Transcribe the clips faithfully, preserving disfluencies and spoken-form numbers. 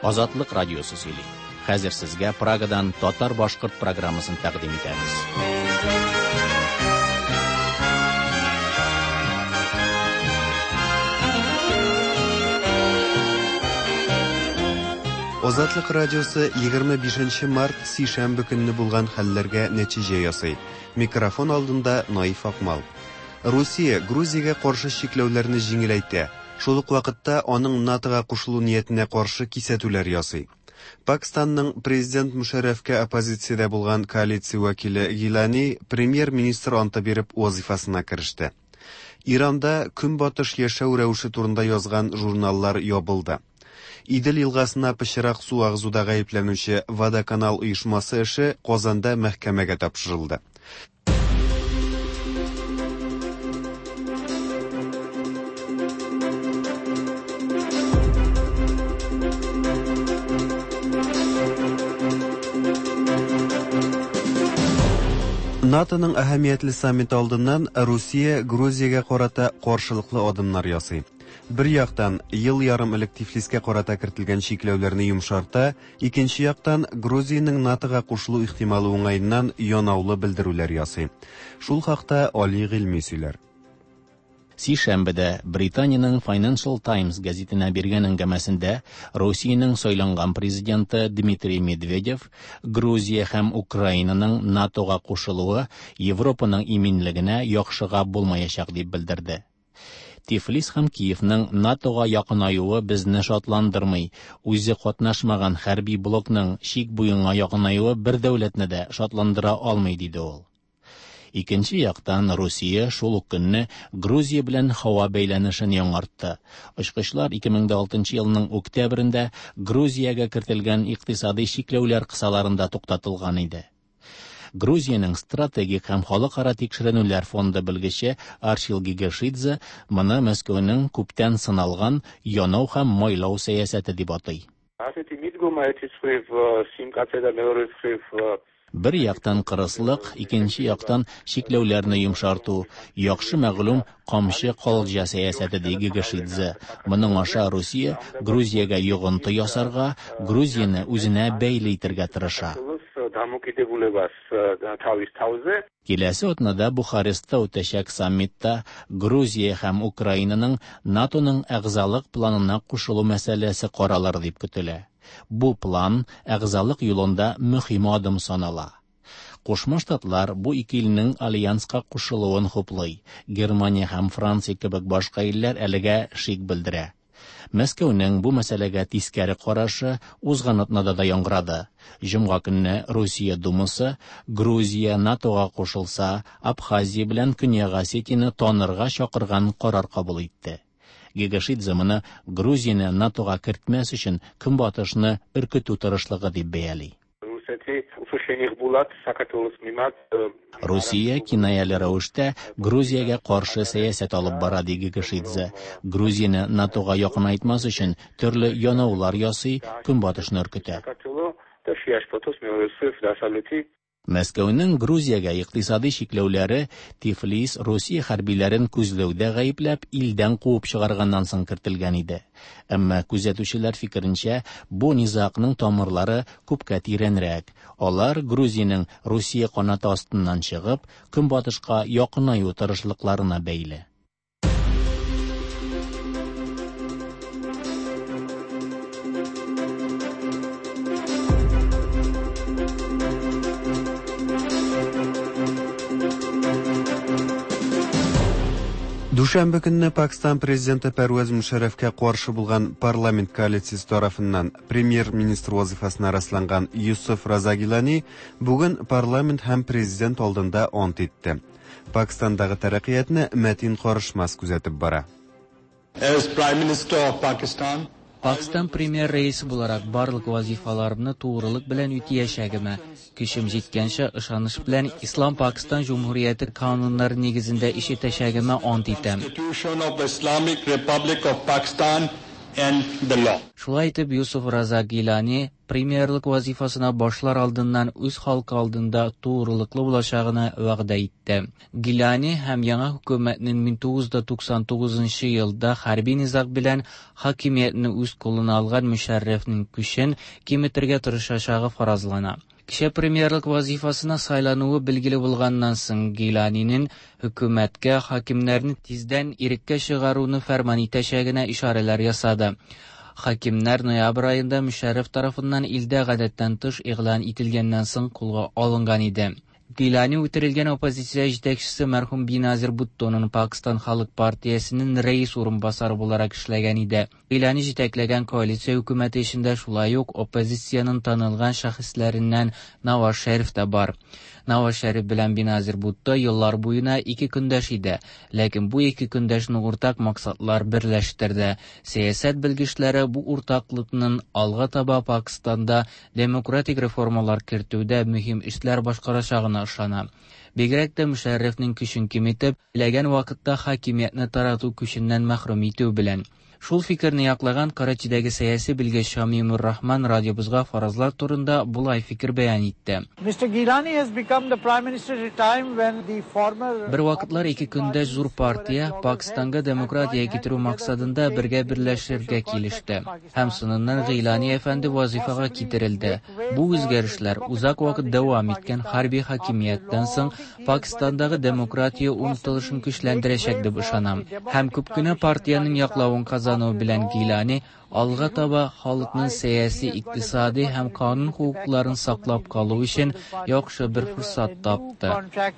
Азатлык радиосы сөйли. Хәзер сезгә Прагадан татар-башкорт программасын тәкъдим итәбез. Азатлык радиосы егерме бишенче март сишәмбе көнне булган хәлләргә нәтиҗә ясый. Микрофон алдында Наиф Акмал. Россия Грузиягә каршы чикләүләрне җиңеләйтә. Шул ук вакытта аның НАТОга кушылу ниятенә каршы кисәтүләр ясый. Пакистанның президент Мушаррафка оппозициядә булган коалиция вәкиле Гилани премьер-министр анты биреп вазифасына кереште. Иранда көнбатыш яшәү рәвеше турында язган журналлар ябылды. Идел елгасына пычрак су агызуда гаепләнүче Водоканал оешмасы эше Казанда мәхкәмәгә тапшырылды. НАТОның әһәмиятле саммиты алдыннан Россия Грузиягә карата каршылыклы адымнар ясый. Бер яктан, ел ярым элек Тифлискә карата кертелгән чикләүләрне йомшарта, икенче яктан, Грузиянең НАТОга кушылу ихтималы уңаеннан янаулы белдерүләр ясый. Шул хакта Али Гыйльми сөйләр. Сишәмбедә Британиянең Financial Times гәзитенә биргән әңгәмәсендә Россиянең сайланган президенты Дмитрий Медведев Грузия һәм Украинаның НАТОга кушылуы Европаның иминлегенә яхшыга булмаячак дип белдерде. Тифлис һәм Киевның НАТОга якынаюы безне шатландырмый. Үзе катнашмаган хәрби блокның чик буенга якынаюы бер дәүләтне дә шатландыра алмый, диде ул. Икенче яктан, Россия шул ук көнне Грузия белән һава бәйләнешен яңартты. Очкычлар ике мең алтынчы елның октябрендә Грузиягә кертелгән икътисади чикләүләр кысаларында туктатылган иде. Грузиянең стратегик һәм халыкара тикшеренүләр фонды белгече Арчил Гигашидзе моны Мәскәүнең күптән сыналган янау һәм майлау сәясәте дип атый. Бер яктан кырыслык, икенче яктан чикләүләрне йомшарту, яхшы мәгълүм камчы калҗа сәясәте ди Гигашидзе. Моның аша Россия Грузиягә йогынты ясарга, Грузияне үзенә бәйле итәргә тырыша. Киләсе атнада Бухарестта үтәчәк саммитта Грузия һәм Украинаның НАТОның әгъзалык планына кушылу мәсьәләсе каралыр дип көтелә. Бу план әгъзалык юлында мөһим адым санала. Кушма Штатлар бу ике илнең альянска кушылуын хуплый. Германия һәм Франция кебек башка илләр әлегә шик белдерә. Мәскәүнең бу мәсьәләгә тискәре карашы узган атнада да яңгырады. Җомга көнне Россия Думасы Грузия НАТОга кушылса, Абхазия белән Көньяк Осетияны танырга чакырган карар кабул итте. Гигашидзе моны Грузияны НАТОга кертмәс өчен көнбатышны өркетү тырышлыгы дип бәяли. Россия кинаялы рәвештә Грузиягә каршы сәясәт алып бара, ди Гигашидзе. Грузияны НАТОга якынайтмас өчен төрле янаулар ясый, көнбатышны өркетә. Мәскәүнең Грузиягә икътисади чикләүләре Тифлис Россия хәрбиләрен күзләүдә гаепләп илдән куып чыгарганнан соң кертелгән иде. Әмма күзәтүчеләр фикеренчә, бу низакның тамырлары күпкә тирәнрәк. Алар Грузиянең Россия канаты астыннан чыгып, көнбатышка якынаю тырышлыкларына бәйле. Дүшәмбе көнне Пакистан президенты Пәрвәз Мушаррафка каршы булган парламент коалициясе тарафыннан премьер-министр вазифасына расланган Юсуф Раза Гилани бүген парламент һәм президент алдында ант итте. Пакистандагы таракиятны мәтин карышмас күзәтеп бара. As Prime Minister of Pakistan, Пакистан премьер рейсы буларак барлык вазифаларымны тугрылык белән үтәячәгемә, көчем җиткәнчә ышаныш белән Ислам Пакистан Җумһурияте кануннары нигезендә эш итәчәгемә ант итәм. and the law. Шулай итеп, Юсуф Раза Гилани премьерлык вазифасына башлар алдыннан үз халкы алдында тугрылыклы булачагына вәгъдә итте. Гилани һәм яңа хөкүмәтнең мең тугыз йөз туксан тугызынчы елда хәрби низак белән хакимиятне үз кулына алган Мушаррафның көчен киметергә тырышачагы фаразлана. Кичә премьерлык вазифасына сайлануы билгеле булганнан соң Гиланинең хөкүмәткә хакимнәрне тиздән иреккә чыгаруны фәрман итәчәгенә ишарәләр ясады. Хакимнәр ноябрь аенда Мушарраф тарафыннан илдә гадәттән тыш игълан ителгәннән соң кулга алынган иде. Гилани үтерелгән оппозиция җитәкчесе мәрхүм Биназир Буттоның Пакистан Халык партиясенең рәис урынбасары буларак эшләгән иде. Гилани җитәкләгән коалиция хөкүмәте эчендә шулай ук оппозициянең танылган шәхесләреннән Наваз Шәриф тә бар. Наваз Шәриф белән Биназир Бутто еллар буена ике көндәш иде, ләкин бу ике көндәшне уртак максатлар берләштерде. Сәясәт белгечләре бу уртаклыкның алга таба Пакистанда демократик реформалар кертүдә мөһим эшләр башкарачагына ышана. Бигрәк тә Мушаррафның көчен киметеп, теләгән вакытта хакимиятне тарату көченнән мәхрүм итү белән. Шул фикерне яклаган Карачидәге сәяси белгеч Шамимур Рахман радиобызга фаразлар турында булай фикер бәян итте. Бер вакытлар ике көндәш зур партия Пакистанга демократия китерү максатында бергә берләшергә килеште. Һәм соңыннан Гилани әфәнде вазифага китерелде. Бу үзгәрешләр узак вакыт дәвам иткән хәрби хакимияттән соң Пакистандагы демократия умтылышын көчләндерәчәк дип ышанам. Һәм күп кенә партияның яклавын казану белән Гилани алга таба халыкның сәяси, икътисади һәм канун хукукларын саклап калу өчен яхшы бер форсат тапты.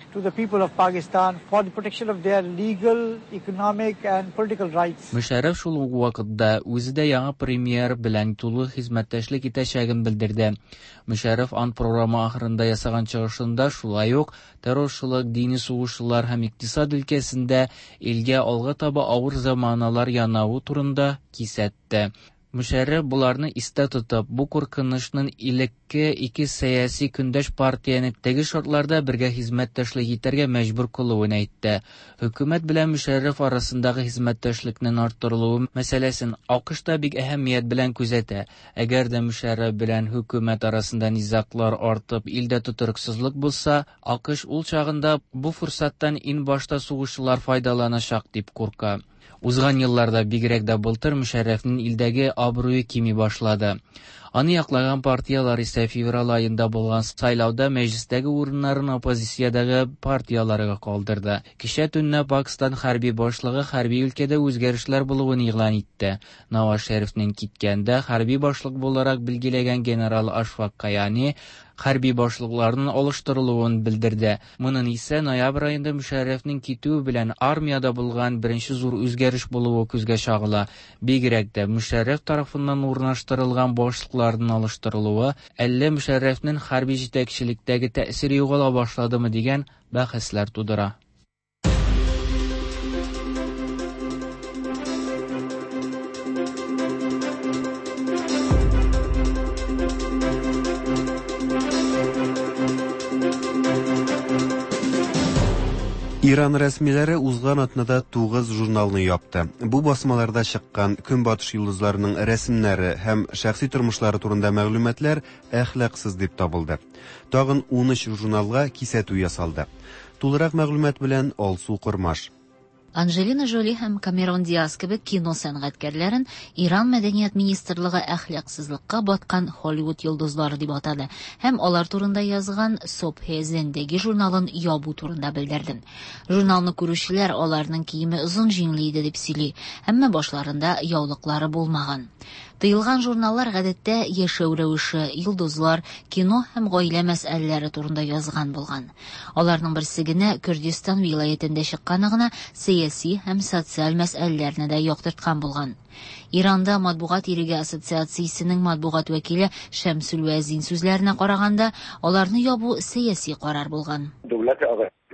Мушарраф шул ук вакытта үзе дә яңа премьер белән тулы хезмәттәшлек итәчәген белдерде. Мушарраф ант программа ахырында ясаган чыгышында шулай ук террорчылык, дини сугышлар һәм икътисад өлкәсендә илгә алга таба авыр заманалар янавы турында кисәтте. Мушарраф буларны истә тотып, бу куркынычның илекке ике сәяси көндәш партияне теге шартларда бергә хезмәттәшлек итәргә мәҗбүр кылуын әйтте. Хөкүмәт белән Мушарраф арасындагы хезмәттәшлекнең арттырылуы мәсьәләсен АКШ та бик әһәмият белән күзәтә. Әгәр дә Мушарраф белән хөкүмәт арасында низаклар артып, илдә тотрыксызлык булса, АКШ ул чагында бу форсаттан ин башта сугышчылар файдаланачак дип курка. Узган елларда бигрәк дә былтыр Мушаррафның илдәге абруе кими башлады. Аны яклаган партиялар исә февраль аенда булган сайлауда мәҗлестәге урыннарын оппозициядәге партияларга калдырды. Кичә төнне Пакистан хәрби башлыгы хәрби өлкәдә үзгәрешләр булуын игълан итте. Наваз Шәрифнең киткәндә хәрби башлык буларак билгеләгән генерал Ашфак Каяни хәрби башлыкларның алыштырылуын белдерде. Моның исә ноябрь аенда Мушаррафның китүе белән армиядә булган беренче зур үзгәреш булуы күзгә чагыла. Бигрәк тә Мушарраф тарафыннан урнаштырылган башлыкларның алыштырылуы әллә Мушаррафның хәрби җитәкчелектәге тәэсире югала башладымы дигән бәхәсләр тудыра. Иран рәсмиләре узган атнада тугыз журналны япты. Бу басмаларда чыккан көнбатыш йолдызларының рәсемнәре һәм шәхси тормышлары турында мәгълүматлар әхлаксыз дип табылды. Тагын ун өч журналга кисәтү ясалды. Тулырак мәгълүмат белән Алсу Кормаш. Анджелина Джоли һәм Камерон Диас кебек кино сәнгатькәрләрен Иран мәдәният министрлыгы әхлаксызлыкка баткан Холливуд йолдызлары дип атады һәм алар турында язган Sobhe Zendegi журналын ябу турында белдерде. Журналны күрүчеләр аларның киеме озын җиңле иде дип сөйли, әмма башларында яулыклары булмаган. Тыелган журналлар гадәттә яшәү рәвеше, йолдызлар, кино һәм гаилә мәсьәләләре турында язган булган. Аларның берсе генә Көрдистан вилаятендә чыкканы гына сәяси һәм социаль мәсьәләләрне дә яктырткан булган. Иранда матбугат иреге ассоциациясенең матбугат вәкиле Шәмсүл Вәзин сүзләренә караганда, аларны ябу сәяси карар булган.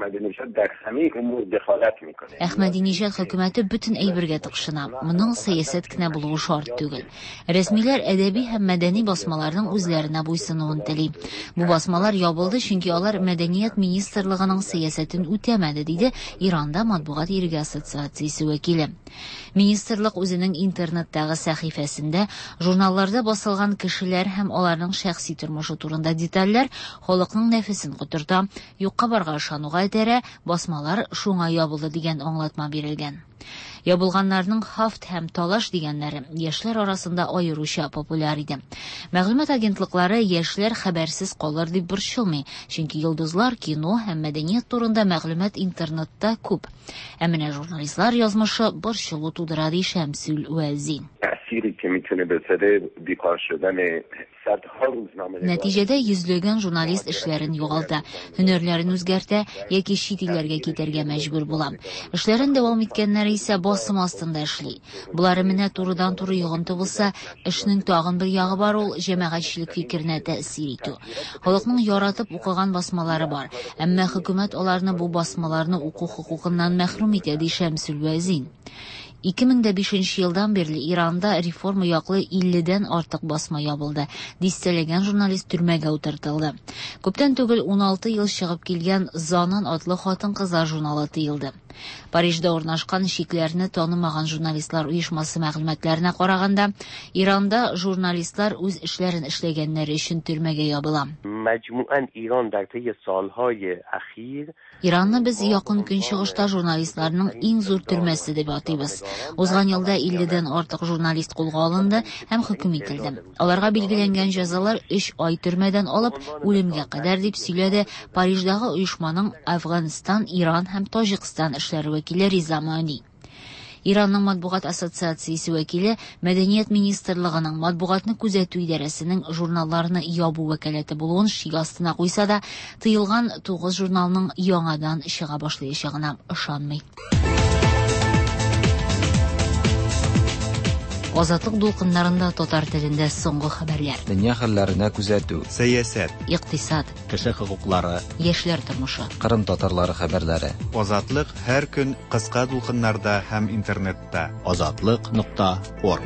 Әхмәдинежад хөкүмәте бөтен әйбергә тыкшына. Моның сәясәт кенә булуы шарт түгел. Рәсмиләр әдәби һәм мәдәни басмаларның үзләренә буйсынуын тели. Бу басмалар ябылды, чөнки алар Мәдәният министрлыгының сәясәтен үтәмәде, диде Иранда матбугат иреге ассоциациясе вәкиле. Министрлык үзенең интернеттагы сәхифәсендә журналларда басылган кешеләр һәм аларның шәхси тормышы турында детальләр халыкның нәфесен котырта, юкка барга ышануга этәрә, басмалар шуңа ябылды дигән аңлатма бирелгән. Ябылганнарның хафт һәм талаш дигәннәре яшьләр арасында аеруча популяр иде. Мәгълүмат агентлыклары яшьләр хәбәрсез калыр дип борчылмый, чөнки йолдызлар кино һәм мәдәният турында мәгълүмат интернетта күп. Ә менә журналистлар язмышы борчылу тудыра, ди Шәмсүл Вәзин. Нәтиҗәдә йөзләгән журналист эшләрен югалта, һөнәрләрен үзгәртә яки чит илләргә китәргә мәҗбүр була. Эшләрен дәвам иткәннәр исә басым астында эшли. Булары менә турыдан-туры йогынты булса, эшнең тагын бер ягы бар, ул җәмәгатьчелек фикеренә тәэсир итү. Халыкның яратып укыган басмалары бар, әмма хөкүмәт аларны бу басмаларны уку хукукыннан мәхрүм итә, ди Шәмсүл Вәзин. ике мең бишенче елдан бирле Иранда реформа яклы илледән артык басма ябылды. Дистәләгән журналист төрмәгә утыртылды. Күптән түгел ун алты ел чыгып килгән Занан атлы хатын-кызлар журналы тыелды. Парижда урнашкан шикләрне танымаган журналистлар оешмасы мәгълүматларына караганда, Иранда журналистлар үз эшләрен эшләгәннәре өчен төрмәгә ябыла. Иранны без якын көнчыгышта журналистларның иң зур төрмәсе дип атыйбыз. Узган елда илледән артык журналист кулга алынды һәм хөкем ителде. Аларга билгеләнгән җәзалар өч ай төрмәдән алып үлемгә кадәр дип сөйләде Париждагы оешманың Афганистан, Иран һәм Таҗикстан эшләре вәкиле Риза Мани. Иранның матбугат ассоциациясе вәкиле Мәдәният министрлыгының матбугатны күзәтү идарәсенең журналларны ябу вәкаләте булуын шик астына куйса да, тыелган тугыз журналның яңадан чыга башлаячагына ышанмый. Азатлык дулкыннарында татар телендә соңгы хәбәрләр. Дөнья хәлләренә күзәтү, сәясәт, икътисад, кеше хокуклары, яшьләр тормышы, Кырым татарлары хәбәрләре. Азатлык һәр көн кыска дулкыннарда һәм интернетта. азатлык нокта орг.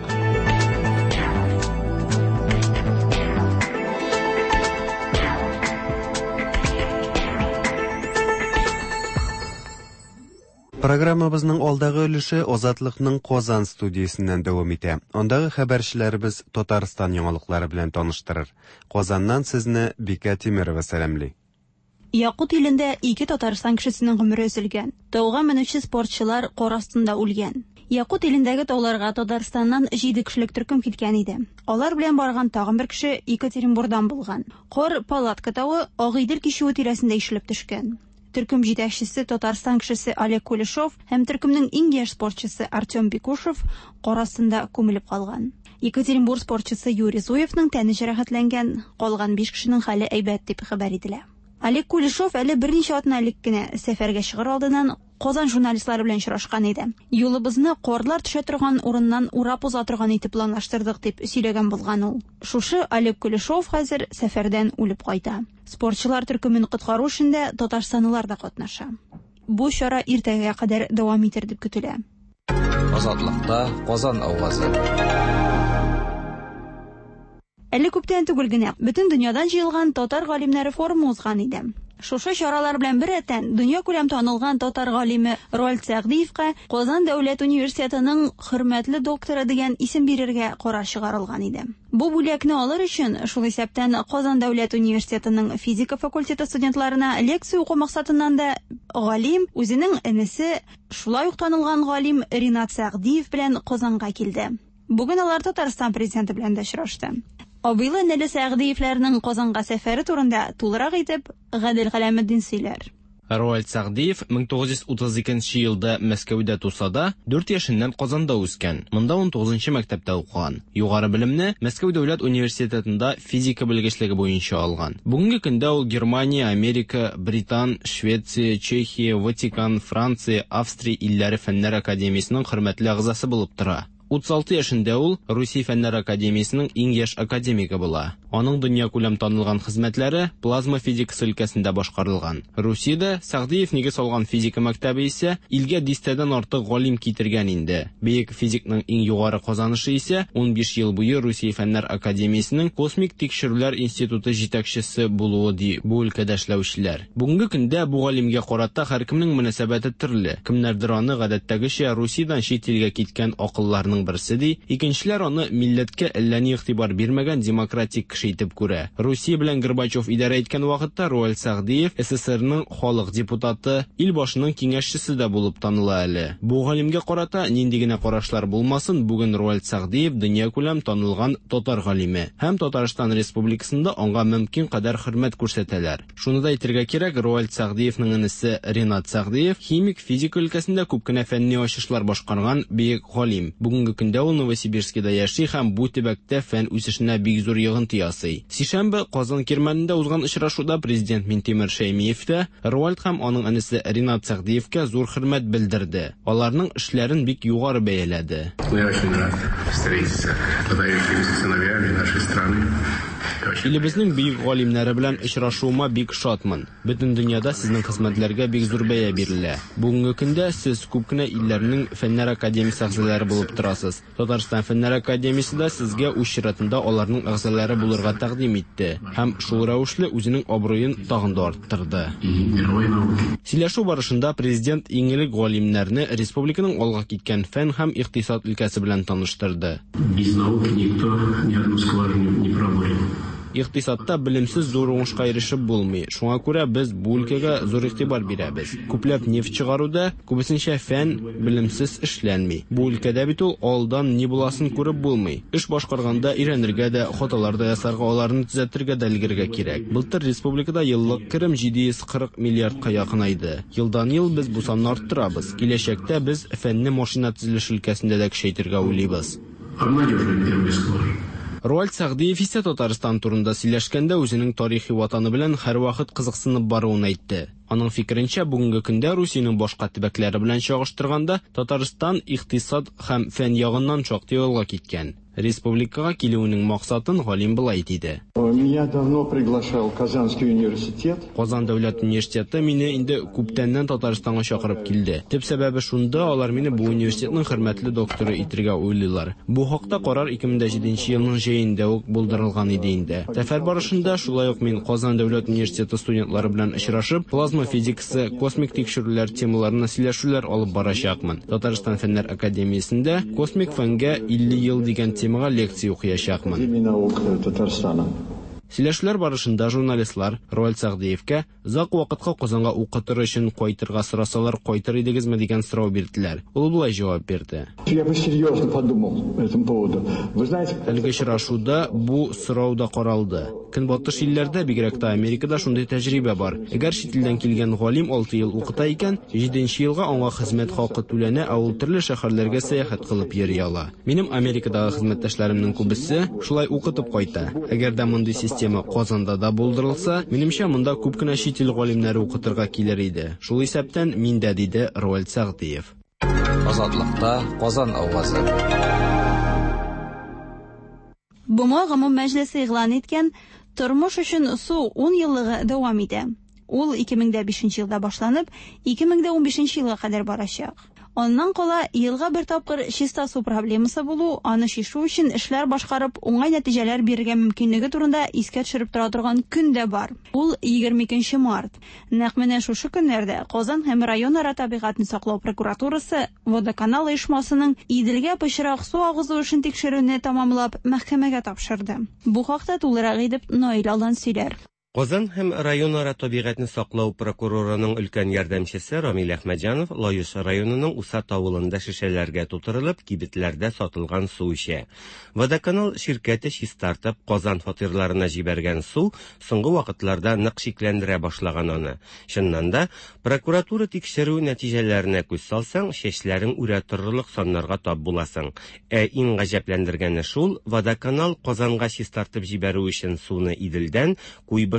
Программабызның алдагы өлеше Азатлыкның Казан студиясеннән дәвам итә. Андагы хәбәрчеләребез Татарстан яңалыклары белән таныштырыр. Казаннан сезне Бика Тимерова сәламлый. Якут илендә ике Татарстан кешесенең гомере өзелгән. Тауга менүче спортчылар кар астында үлгән. Якут илендәге тауларга Татарстаннан җиде кешелек төркем киткән иде. Алар белән барган тагын бер кеше Екатеринбурдан булган. Кар Палатка тауы Агыйдел кичү тирәсендә ишелеп төшкән. Төркем җитәкчесе Татарстан кешесе Олег Кулешов һәм төркемнең иң яшь спортчысы Артем Бекушев карасында күмелеп калган. Екатеринбург спортчысы Юрий Зуевның тәне җәрәхәтләнгән, калган биш кешенең хәле әйбәт дип хәбәр ителә. Олег Кулешов әле берничә атна элек кенә сәфәргә чыгыр алдыннан Казан журналистлары белән очрашкан иде. Юлыбызны карлар төшә торган урыннан урап уза торган итеп планлаштырдык дип сөйләгән булган ул. Шушы Олег Кулешов хәзер сәфәрдән үлеп кайта. Спортчылар төркемен коткару эшендә Татарстанлылар да катнаша. Бу чара иртәгә кадәр дәвам итер дип көтелә. Азатлыкта Казан авазы. Әле күптән түгел генә бөтен дөньядан җыелган татар галимнәре форумы узган иде. Шушы чаралар белән беррәттән дөнья күләм танылган татар галиме Роальд Сәгъдиевка Казан дәүләт университетының хөрмәтле докторы дигән исем бирергә карар чыгарылган иде. Бу бүләкне алыр өчен шул исәптән Казан дәүләт университетының физика факультеты студентларына лекция уку максатыннан да галим үзенең энесе, шулай ук танылган галим Ринат Сәгъдиев белән Казанга килде. Бүген алар Татарстан президенты белән дә очрашты. Абыйлы Нәле Сәгъдиевләрнең Казанга сәфәре турында тулырак итеп Гадел Галәметдин сөйләр. Роальд Сәгъдиев мең тугыз йөз утыз икенче елда Мәскәүдә туса да, дүрт яшеннән Казанда үскән. Монда ун тугызынчы мәктәптә укыган. Югары белемне Мәскәү дәүләт университетында физика белгечлеге буенча алган. Бүгенге көндә ул Германия, Америка, Британ, Швеция, Чехия, Ватикан, Франция, Австрия илләре фәннәр академиясенең хөрмәтле әгъзасы булып тора. утыз алты яшендә ул Русия Фәннәр академиясенең иң яшь академигы була. Аның дөнья күләм танылган хезмәтләре плазма физикасы өлкәсендә башкарылган. Русиядә Сәгъдиев нигез салган физика мәктәбе исә илгә дистәдән артык галим китергән инде. Бөек физикның иң югары казанышы исә ун биш ел буе Русия Фәннәр академиясенең космик тикшерүләр институты җитәкчесе булуы ди бу өлкәдә эшләүчеләр. Бүгенге көндә бу галимгә карата һәркемнең мөнәсәбәте төрле. Кемнәрдер аны гадәттәгечә Русиядән чит илгә киткән акылларның берсе ди, икенчеләр аны милләткә әллә ни игътибар бирмәгән демократик кеше итеп күрә. Русия белән Горбачев идарә иткән вакытта Руальд Сәгъдиев СССРның халык депутаты, ил башының киңәшчесе дә булып таныла әле. Бу галимгә карата нинди генә карашлар булмасын, бүген Руальд Сәгъдиев дөнья күләм танылган татар галиме һәм Татарстан Республикасында аңа мөмкин кадәр хөрмәт күрсәтәләр. Шуны да әйтергә кирәк, Руальд Сәгъдиевның энесе Ринат Сәгъдиев химик физик өлкәсендә күп кенә фәнни ачышлар башкарган бөек галим. Бүгенге көндә ул Новосибирскида яши һәм бу төбәктә фән үсешенә бик зур йогынты ясый. Сишәмбе Казан Кирмәнендә узган очрашуда президент Минтимер Шәймиев тә Руальд һәм аның энесе Ринат Сәгъдиевкә зур хөрмәт белдерде. Аларның эшләрен бик югары бәяләде. Илебезнең бөек галимнәре белән очрашуыма бик шатмын. Бөтен дөньяда сезнең хезмәтләргә бик зур бәя бирелә. Бүгенге көндә сез күп кенә илләрнең фәннәр академиясе әгъзалары булып торасыз. Татарстан Фәннәр академиясе дә сезгә үз чиратында аларның әгъзалары булырга тәкъдим итте һәм шул рәвешле үзенең абруен тагын да арттырды. Сөйләшү барышында президент иң элек галимнәрне республиканың алга киткән фән һәм икътисад өлкәсе белән таныштырды. Икътисадта белемсез зур уңышка ирешеп булмый. Шуңа күрә без бу өлкәгә зур игътибар бирәбез. Күпләп нефть чыгаруда күбесенчә фән белемсез эшләнми. Бу өлкәдә бит ул алдан ни буласын күреп булмый. Эш башкарганда өйрәнергә дә, хаталар да ясарга, аларны төзәтергә дә өлгергә кирәк. Былтыр республикада еллык керем җиде йөз кырык миллиардка якынайды. Елдан-ел без бу санны арттырабыз. Киләчәктә без фәнне машина төзелеше өлкәсендә дә көчәйтергә уйлыйбыз. Руальд Сәгъдиев исә Татарстан турында сөйләшкәндә үзенең тарихи ватаны белән һәрвакыт кызыксынып баруын әйтте. Аның фикеренчә, бүгенге көндә Русиянең башка төбәкләре белән чагыштырганда Татарстан икътисад һәм фән ягыннан шактый алга киткән. Республикага килүенең максатын галим булай диде. Меня давно приглашал Казанский университет. Казан дәүләт университеты мине инде күптәннән Татарстанга чакырып килде. Төп сәбәбе шунда, алар мине бу университетның хөрмәтле докторы итергә уйлыйлар. Бу хакта карар ике мең җиденче елның җәендә үк булдырылган иде инде. Сәфәр барышында шулай ук мин Казан дәүләт университеты студентлары белән очрашып, плазма физикасы, космик тикшерүләр темаларына сөйләшүләр алып барачакмын. Татарстан Фәннәр академиясендә космик фәнгә илле ел дигән темага лекция укыячакмын. Сөйләшүләр барышында журналистлар Руальд Сәгъдиевкә озак вакытка Казанга укытыр өчен кайтырга сорасалар кайтыр идегезме дигән сорау бирделәр. Ул булай җавап бирде. Әлеге очрашуда бу сорау да каралды. Көнбатыш илләрдә, бигрәк тә Америкада шундый тәҗрибә бар. Әгәр чит илдән килгән галим алты ел укыта икән, җиденче елга аңа хезмәт хакы түләнә, ә ул төрле шәһәрләргә сәяхәт кылып йөри ала. Минем Америкадагы хезмәттәшләремнең күбесе шулай укытып кайта. Әгәр дә мондый система Казанда да булдырылса, минемчә монда күп кенә чит ил галимнәре укытырга килер иде. Шул исәптән мин дә, диде Руальд Сәгъдиев. Азатлыкта Казан авазы. Бума гомум мәҗлесе игълан иткән тормыш өчен су ун еллыгы дәвам итә. Ул ике мең бишенче елда башланып, ике мең унбишенче елга кадәр барачак. Аннан кала елга бер тапкыр чиста су проблемасы булу, аны шишу өчен эшләр башкарып, уңай нәтиҗәләр бирергә мөмкинлеге турында искә төшереп тора торган көн дә бар. Ул егерме икенче март. Нәкъ менә шушы көннәрдә Казан һәм районара табигатьне саклау прокуратурасы Водоканал оешмасының Иделгә пычрак су агызу эшен тикшерүне тәмамлап, мәхкәмәгә тапшырды. Бу хакта тулырак итеп Наил Алдан сөйләр. Казан һәм районара табигатьне саклау прокурорының өлкән ярдәмчесе Рамил Әхмәҗанов Лаеш районының Усат авылында шешәләргә тутырылып, кибетләрдә сатылган су эчә. Водоканал ширкәте чистартып, Казан фатирларына җибәргән су соңгы вакытларда нык шикләндерә башлаган аны. Шуннан да прокуратура тикшерү нәтиҗәләренә күз салсаң, чәчләрең үрә торырлык саннарга тап буласың. Ә иң гаҗәпләндергәне шул, Водоканал Казанга чистартып җибәрү өчен суны Иделдән, Куйбыш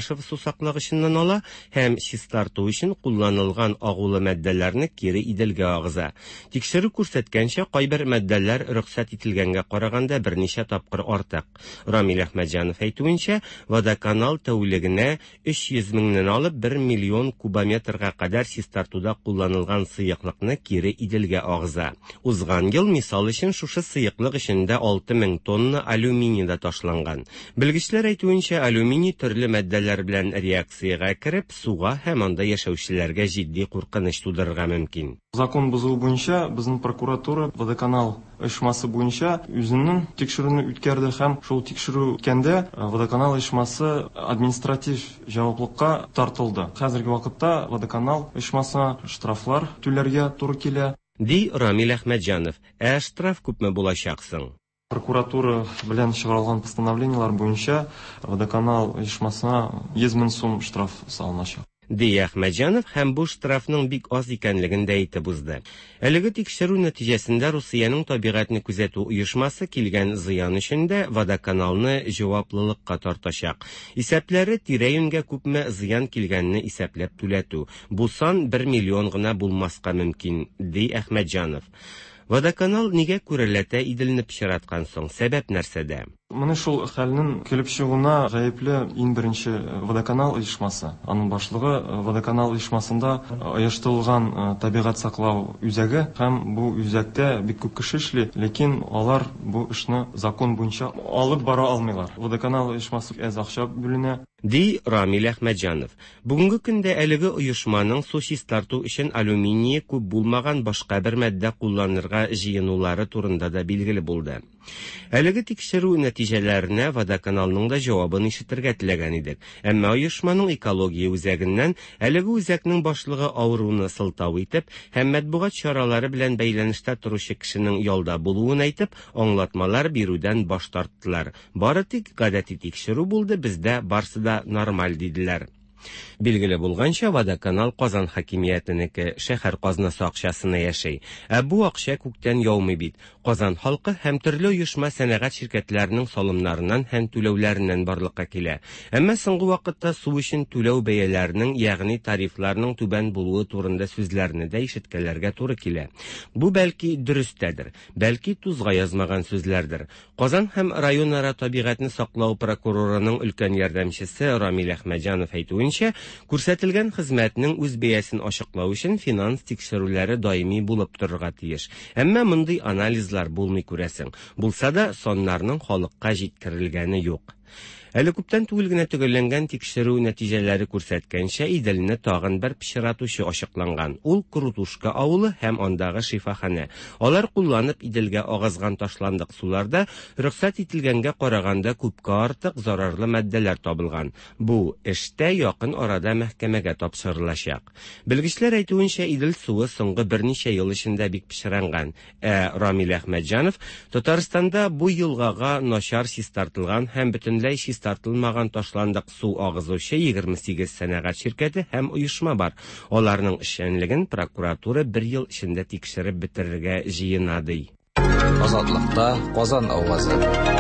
ашыгы сусаклагычыннан ала һәм чистарту өчен кулланылган агулы матдәләрне кире иделгә агыза. Тикшерү күрсәткәнчә, кайбер матдәләр рөхсәт ителгәнгә караганда берничә тапкыр артык. Рамил Әхмәтҗанов әйтүенчә, водоканал тәүлегенә өч йөз меңнән алып бер миллион кубометрга кадәр чистартуда кулланылган сыеклыкны кире иделгә агыза. Узган ел, мисал өчен, шушы сыеклык эчендә алты мең тонна алюминий да ташланган. Белгечләр әйтүенчә, алюминий төрле матдәләр белән реакциягә кереп, суга һәм анда яшәүчеләргә җитди куркыныч тудырырга мөмкин. Закон бозуу буенча безнең прокуратура водоканал оешмасы буенча үзенең тикшерүне үткәрде һәм шул тикшерү үткәндә водоканал оешмасы административ җаваплылыкка тартылды. Хәзерге вакытта водоканал оешмасына штрафлар түләргә туры килә. Ди Рамил Әхмәтҗанов, ә штраф күпме булачак соң? Прокуратура белән чыгарылган постановлениелар буенча водоканал оешмасына йөз мең сум штраф салыначак. Ди Әхмәтҗанов һәм бу штрафның бик аз икәнлеген дә әйтеп узды. Әлеге тикшерү нәтиҗәсендә Русиянең табигатьне күзәтү оешмасы килгән зыян өчен дә водоканалны җаваплылыкка тартачак. Исәпләре тирә-юньгә күпме зыян килгәнне исәпләп түләтү. Бу сан бер миллион гына булмаска мөмкин, ди Әхмәтҗанов. Водоканал нигә күрәләтә иделне пычраткан соң? Сәбәп нәрсәдә? Менә шул хәлнең килеп чыгуына гаепле иң беренче водоканал оешмасы. Аның башлыгы водоканал оешмасында оештырылган табигать саклау үзәге һәм бу үзәктә бик күп кеше эшли, ләкин алар бу эшне закон буенча алып бара алмыйлар. Водоканал оешмасы әз акча бүленә. Ди Рамил Әхмәтҗанов. Бүгенге көндә әлеге оешманың су чистарту өчен алюминий күп булмаган башка бер матдә кулланырга җыенулары турында да билгеле булды. Әлеге тикшерү нәтиҗәләренә водоканалның да җавабын ишетергә теләгән идек. Әмма оешманың экология үзәгеннән әлеге үзәкнең башлыгы авыруны сылтау итеп һәм матбугат чаралары белән бәйләнештә торучы кешенең ялда булуын әйтеп, аңлатмалар бирүдән баш тарттылар. Бары тик гадәти тикшерү булды, бездә барсы да нормаль диделәр. Билгеле булганча, водоканал Казан хакимиятенеке, шәһәр казнасы акчасына яшәй. Ә бу акча күктән яумый бит. Казан халкы һәм төрле оешма сәнәгать ширкәтләренең салымнарыннан һәм түләүләреннән барлыкка килә. Әмма соңгы вакытта су өчен түләү бәяләренең, ягъни тарифларның түбән булуы турында сүзләрне дә ишеткәләргә туры килә. Бу бәлки дөрестәдер, бәлки тузга язмаган сүзләрдер. Казан һәм районара табигатьне саклау прокурорының өлкән ярдәмчесе Рамил Әхмәтҗанов әйтүенчә, күрсәтелгән хезмәтнең үз бәясен ачыклау өчен финанс тикшерүләре даими булып торырга тиеш. Әмма мондый анализлар булмый күрәсең. Булса да, соннарның халыкка җиткерелгәне юк. Әле күптән түгел генә төгәлләнгән тикшерү нәтиҗәләре күрсәткәнчә, Иделне тагын бер пычратучы ачыкланган. Ул Крутушка авылы һәм андагы шифахана. Алар кулланып Иделгә агызган ташландык суларда рөхсәт ителгәнгә караганда күпкә артык зарарлы матдәләр табылган. Бу эштә якын арада мәхкәмәгә тапшырылачак. Белгечләр әйтүенчә, Идел суы соңгы берничә ел эчендә бик пычранган. Ә Рамил Әхмәтҗанов Татарстанда бу елгага начар чистартылган һәм бөтенләй тартылмаган ташландык су агызучы егерме сигез сәнәгать ширкәте һәм оешма бар. Аларның эшчәнлеген прокуратура бер ел эчендә тикшереп бетерергә җыена ди. Азатлыкта Казан авазы.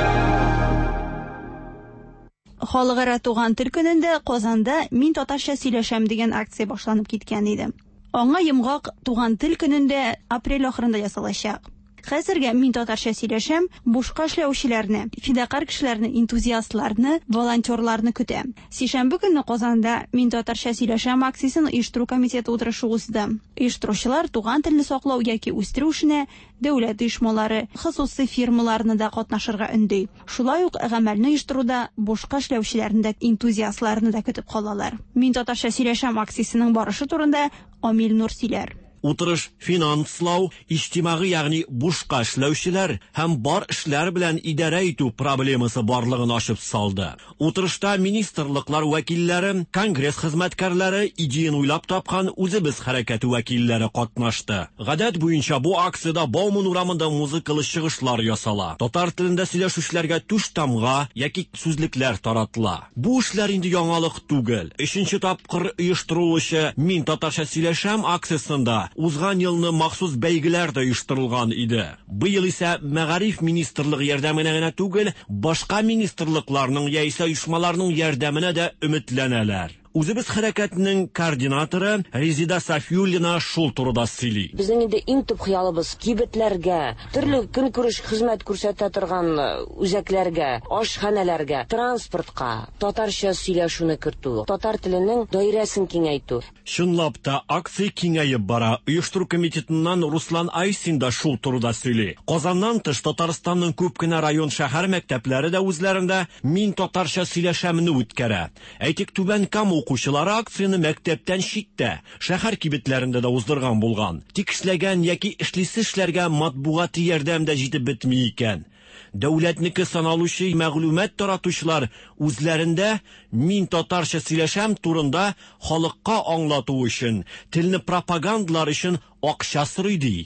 Халыкара туган тел көнендә Казанда "Мин татарча сөйләшәм" дигән акция башланып киткән иде. Аңа йомгак туган тел көнендә апрель ахырында ясалачак. Хәзергә "Мин татарча сөйләшәм" бушка эшләүчеләрне, фидакар кешеләрне, энтузиастларны, волонтерларны көтә. Сишәмбе көнне Казанда "Мин татарча сөйләшәм" акциясен оештыру комитеты утырышы узды. Оештыручылар туган телне саклау яки үстерү эшенә дәүләт оешмалары, хосусый фирмаларны да катнашырга өндәй. Шулай ук гамәлне оештыруда бушка эшләүчеләрне дә, энтузиастларны да көтеп калалар. "Мин татарча сөйләшәм" акциясенең барышы турында Амил Нур сөйләр. Утырыш финанслау, иҗтимагый, ягъни бушка эшләүчеләр һәм бар эшләр белән идарә итү проблемасы барлыгын ачып салды. Утырышта министрлыклар вәкилләре, конгресс хезмәткәрләре, идеяны уйлап тапкан үзебез хәрәкәте вәкилләре катнашты. Гадәт буенча бу акциядә Бауман урамында музыкалы чыгышлар ясала. Татар телендә сөйләшүчеләргә туш тамга яки сүзлекләр таратыла. Бу эшләр инде яңалык түгел. Өченче тапкыр оештырылучы "Мин татарча сөйләшәм" акциясында узган елны махсус бәйгеләр дә оештырылган иде. Быел исә Мәгариф министрлыгы ярдәменә генә түгел, башка министрлыкларның яисә оешмаларның ярдәменә дә өметләнәләр. Үзебез хәрәкәтнең координаторы Резида Сафиуллина шул турыда сөйли. Безнең инде иң төп хыялыбыз кибетләргә, төрле көнкүреш хезмәт күрсәтә торган үзәкләргә, ашханәләргә, транспортка татарча сөйләшүне кертү, татар теленең даирәсен киңәйтү. Шунлап та акция киңәеп бара. Оештыру комитетыннан Руслан Айсин да шул турыда сөйли. Казаннан тыш Татарстанның күп кенә район шәһәр мәктәпләре дә үзләрендә мин татарча сөйләшәмне үткәрә. Әйтик, Түбән Кама укучылары акцияны мәктәптән читтә, шәһәр кибетләрендә дә уздырган булган. Тик эшләгән яки эшлисе эшләргә матбугати ярдәм дә җитеп бетми икән. Дәүләтнеке саналучы мәгълүмат таратучылар үзләрендә мин татарча сөйләшәм турында халыкка аңлату өчен, телне пропагандалар өчен акча сорый ди.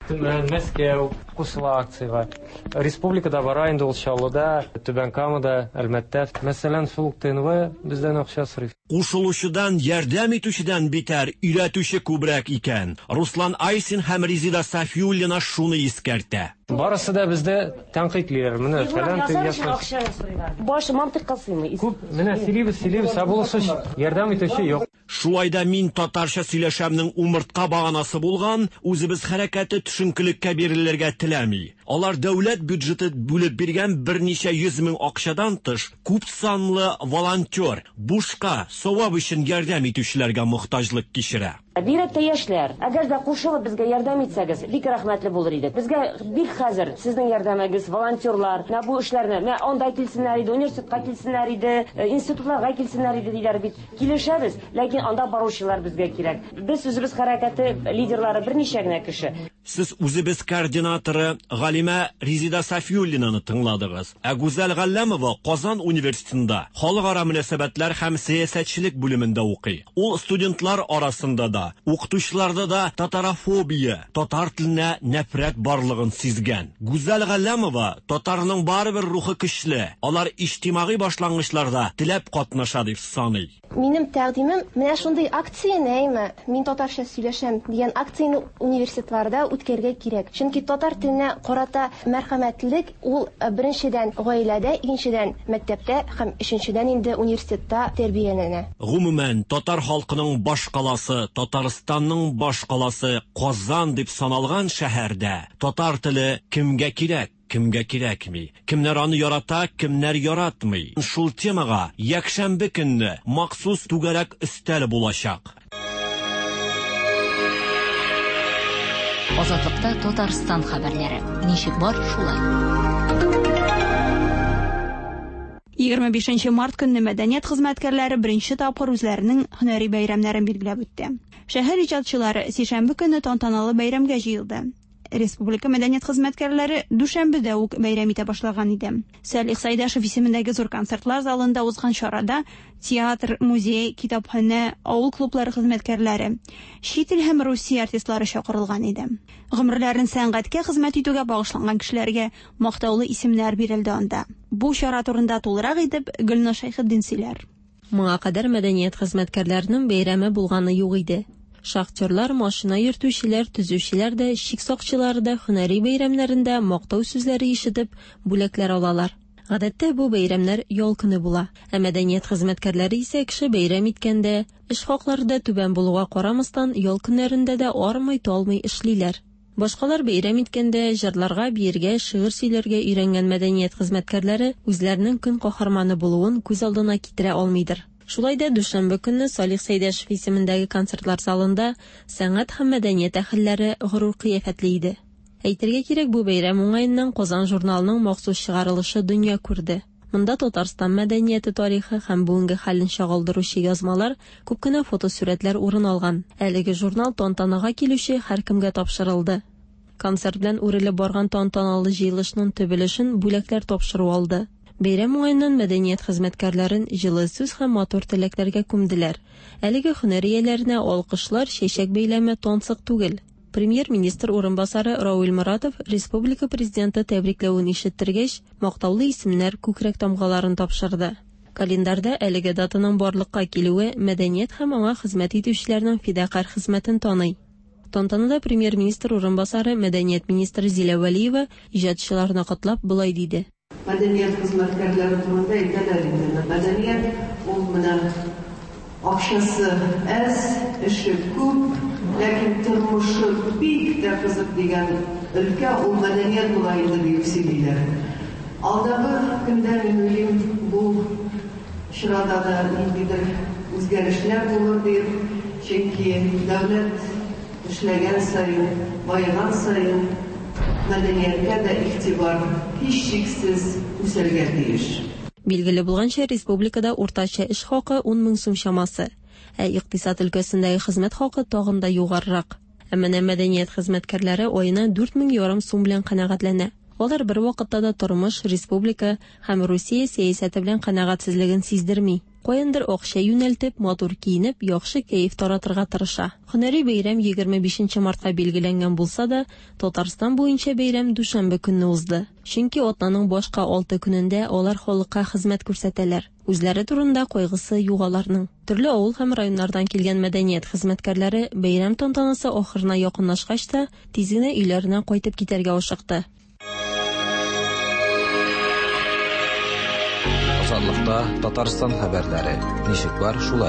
Мәскәү кушыла акцияга. Республикада бара инде ул Чаллыда, Түбән Камада, әлбәттә. Мәсәлән, шул ТНВ бездән акча сорый. Кушылучыдан, ярдәм итүчедән битәр, өйрәтүче күбрәк икән. Руслан Айсин һәм Резида Сафиуллина шуны искәртә. Барысы да бездә тәнкыйтьләр. Менә фәлән тигән. Башы мантыкка сыймый. Күп менә сөйлибез, сөйлибез, ә булсы ярдәм итүче юк. Шулайда мин татарча сөйләшәмнең умыртка баганасы булган, үзебез хәрәкәте төшенкелеккә бирелергә теләми. Алар дәүләт бюджеты бүлеп биргән берничә йөз мең акчадан тыш күп санлы волонтер, бушка, савап өчен ярдәм итүчеләргә мохтаҗлык кичерә. Бирәттә яшьләр, әгәр дә кушылып безгә ярдәм итсәгез, бик рәхмәтле булыр идек. Безгә бик хәзер сезнең ярдәмегез, волонтерлар, менә бу эшләрне, менә анда килсеннәр иде, университетка килсеннәр иде, институтларга килсеннәр иде диләр бит. Килешәбез, ләкин анда баручылар безгә кирәк. Без үзебез хәрәкәте лидерлары берничә генә кеше. Сез үзебез координаторы Галимә Резида Сафиуллинаны тыңладыгыз. Ә Гүзәл Галләмова Казан университетында халыкара мөнәсәбәтләр һәм сәясәтчелек бүлемендә укый. Ул студентлар арасында да, укытучыларда да татарофобия, татар теленә нәфрәт барлыгын сизгән. Гүзәл Галләмова татарның барыбер рухы көчле. Алар иҗтимагый башлангычларда теләп катнаша дип саный. Минем тәкъдимем менә шундый акция нәйме, мин татарча сөйләшәм дигән акцияны университетларда үткәргә кирәк. Чөнки татар теленә карата мәрхәмәтлек ул беренчедән гаиләдә, икенчедән мәктәптә һәм өченчедән инде университетта тәрбияләнә. Гомумән, татар халкының баш каласы, Татарстанның баш каласы Казан дип саналган шәһәрдә татар теле кемгә кирәк? Кемгә кирәкми? Кемнәр аны ярата, кемнәр яратмый? Шул темага якшәмбе көнне махсус түгәрәк өстәл булачак. Азатлыкта Татарстан хәбәрләре. Ничек бар шулай? егерме бишенче март көнне мәдәният хезмәткәрләре беренче тапкыр үзләренең һөнәри бәйрәмнәрен билгеләп үтте. Шәһәр иҗатчылары сишәмбе көнне тантаналы бәйрәмгә җыелды. Республика мәдәният хезмәткәрләре дүшәмбедә үк бәйрәм итә башлаган иде. Сәлих Сайдашев исемендәге зур концертлар залында узган чарада театр, музей, китапханә, авыл клублары хезмәткәрләре, чит ил һәм Русия артистлары чакырылган иде. Гомерләрен сәнгатькә хезмәт итүгә багышланган кешеләргә мактаулы исемнәр бирелде анда. Бу чара турында тулырак итеп Гөлнар Шәйхетдин сөйләр. Моңа кадәр мәдәният хезмәткәрләренең бәйрәме булганы юк иде. Шахтерлар, машина йөртүчеләр, төзүчеләр дә, чик сакчылары да һөнәри бәйрәмнәрендә мактау сүзләре ишетеп, бүләкләр алалар. Гадәттә бу бәйрәмнәр ял көне була. Ә мәдәният хезмәткәрләре исә кеше бәйрәм иткәндә, эш хаклары да түбән булуга карамастан, ял көннәрендә дә армый талмый эшлиләр. Башкалар бәйрәм иткәндә җырларга, биергә, шигырь сөйләргә өйрәнгән мәдәният хезмәткәрләре үзләренең көн каһарманы булуын күз алдына китерә алмыйдыр. Шулай да дүшәмбе көнне Салих Сайдашев исемендәге концертлар залында сәнгать һәм мәдәният әһелләре горур кыяфәтле иде. Әйтергә кирәк, бу бәйрәм уңаеннан Казан журналының махсус чыгарылышы дөнья күрде. Монда Татарстан мәдәнияте тарихы һәм бүгенге хәлен чагылдыручы язмалар, күп кенә фотосурәтләр урын алган. Әлеге журнал тантанага килүче һәркемгә тапшырылды. Концерт белән үрелеп барган тантаналы җыелышның төбелешен бүләкләр тапшыру алды. Бәйрәм уңаеннан мәдәният хезмәткәрләрен җылы сүз һәм матур теләкләргә күмделәр. Әлеге һөнәрияләренә алкышлар, чәчәк бәйләме тансык түгел. Премьер-министр урынбасары Рауил Моратов республика президенты тәбрикләвен ишеттергәч, мактаулы исемнәр күкрәк тамгаларын тапшырды. Календарда әлеге датаның барлыкка килүе мәдәният һәм аңа хезмәт итүчеләрнең фидакарь хезмәтен таный. Тантанада премьер-министр урынбасары мәдәният министры Зилә Вәлиева иҗатчыларны котлап булай диде. Мәдәният хезмәткәрләре турында әйтәләр инде. Мәдәният ул менә акчасы әз, эше күп, ләкин тормышы бик тә кызык дигән өлкә ул мәдәният була инде дип сөйлиләр. Алдагы көндә мин уйлыйм, бу чорада да ниндидер үзгәрешләр булыр дип, чөнки дәүләт эшләгән сайын, байыган сайын мәдәнияткә дә игътибар һичшиксез үсәргә тиеш. Билгеле булганча, республикада уртача эш хакы ун мең сум чамасы, ә икътисад өлкәсендәге хезмәт хакы тагын да югарырак. Ә менә мәдәният хезмәткәрләре аена дүрт мең ярым сум белән канәгатьләнә. Алар бер вакытта да тормыш, республика һәм Русия сәясәте белән канәгатьсезлеген сиздерми. Каяндыр акча юнәлтеп, матур киенеп, яхшы кәеф таратырга тырыша. Һөнәри бәйрәм егерме бишенче мартка билгеләнгән булса да, Татарстан буенча бәйрәм дүшәмбе көнне узды. Чөнки атнаның башка алты көнендә алар халыкка хезмәт күрсәтәләр. Үзләре турында кайгысы югаларның. Төрле авыл һәм районнардан килгән мәдәният хезмәткәрләре бәйрәм тантанасы ахырына якынлашкач та тиз генә өйләренә кайтып китәргә ашыкты. Азатлыкта Татарстан хәбәрләре. Ничек бар шулай?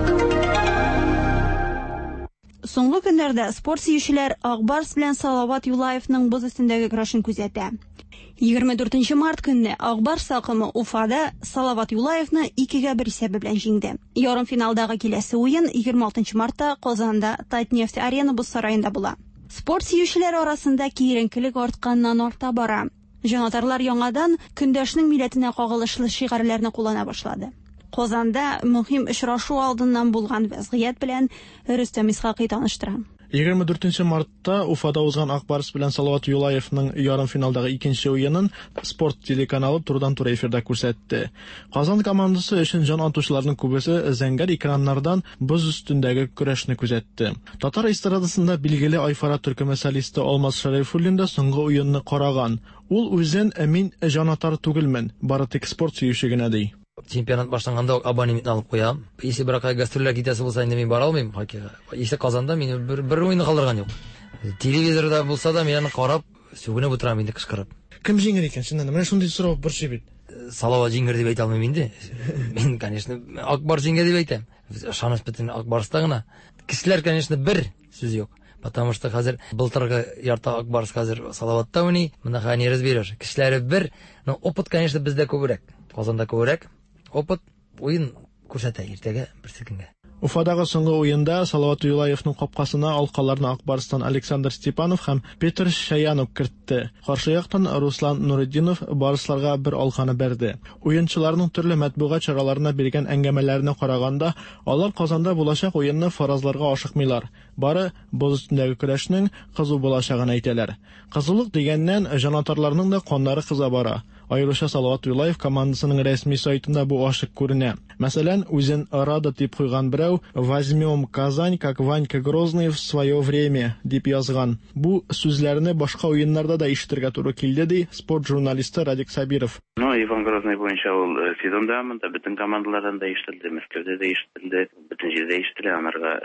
Соңгы көннәрдә спорт сөючеләр Акбарс белән Салават Юлаевның боз өстендәге көрәшен күзәтә. егерме дүртенче март көнне Акбарс такымы Уфада Салават Юлаевны икегә бер исәбе белән җиңде. Ярымфиналдагы киләсе уен егерме алтынчы мартта Казанда Татнефть арена боз сараенда була. Спорт сөючеләр арасында киеренкелек артканнан арта бара. Җанатарлар яңадан көндәшнең милләтенә кагылышлы шигырьләрне куллана башлады. Казанда мөһим очрашу алдыннан булган вазгыять белән Рөстәм Исхакый таныштыра. егерме дүртенче мартта Уфада узган Акбарс белән Салават Юлаевның ярымфиналдагы икенче уенын спорт телеканалы турыдан-туры эфирда күрсәтте. Казан командасы өчен җан атучыларның күбесе зәңгәр экраннардан боз өстендәге көрәшне күзәтте. Татар эстрадасында билгеле Айфара төркеме солисты Алмаз Шәрифуллин да соңгы уенны караган. Ул үзен мин җанатар түгелмен, бары тик спорт сөюче генә ди. Чемпионат башланганда абонементны алып куям. Если бирок гастрольләр китәсе булса, инде мин бара алмыйм, хакыйкать. Если Казанда мин бер бер уйны калдырган юк. Телевизорда булса да мин аны карап, сүгенеп утырам инде кычкырып. Кем җиңер икән? Шуннан менә шундый сорау борчый бит. Салават җиңер дип әйтә алмыйм инде. Мин, конечно, Акбар җиңер дип әйтәм. Шаныс бөтен Акбарста гына. Кешеләр, конечно, бер сүз юк. Потому что хәзер былтыргы ярты Акбарс хәзер Салаватта уйный. Моны не разберешь. Кешеләре бер, но опыт, конечно, бездә күбрәк. Казанда күбрәк. Опыт уен күрсәтә иртәгә бер секундга. Уфадагы соңгы уенда Салават Юлаевның капкасына алкаларны Акбарстан Александр Степанов һәм Петр Шаянов кертте. Каршы яктан Руслан Нуретдинов барысларга бер алканы берде. Уенчыларның төрле матбугат чараларына биргән әңгәмәләренә караганда, алар Казанда булачак уенны фаразларга ашыкмыйлар. Бары боз өстендәге көрәшнең кызу булачагын әйтәләр. Кызулык дигәннән җанатарларның да каннары кыза бара. Аеруча Салават Юлаев командасының рәсми сайтында бу ашык күренә. Мәсәлән, үзен Рада дип куйган берәү «Возьмем Казань, как Ванька Грозный в свое время» дип язган. Бу сүзләрне башка уеннарда да ишетергә туры килде, ди спорт журналисты Радик Сабиров. Ну, Иван Грозный буенча ул сезонда монда бөтен командалардан да ишетелде, Мәскәүдә дә ишетелде, бөтен җирдә ишетелә, анарга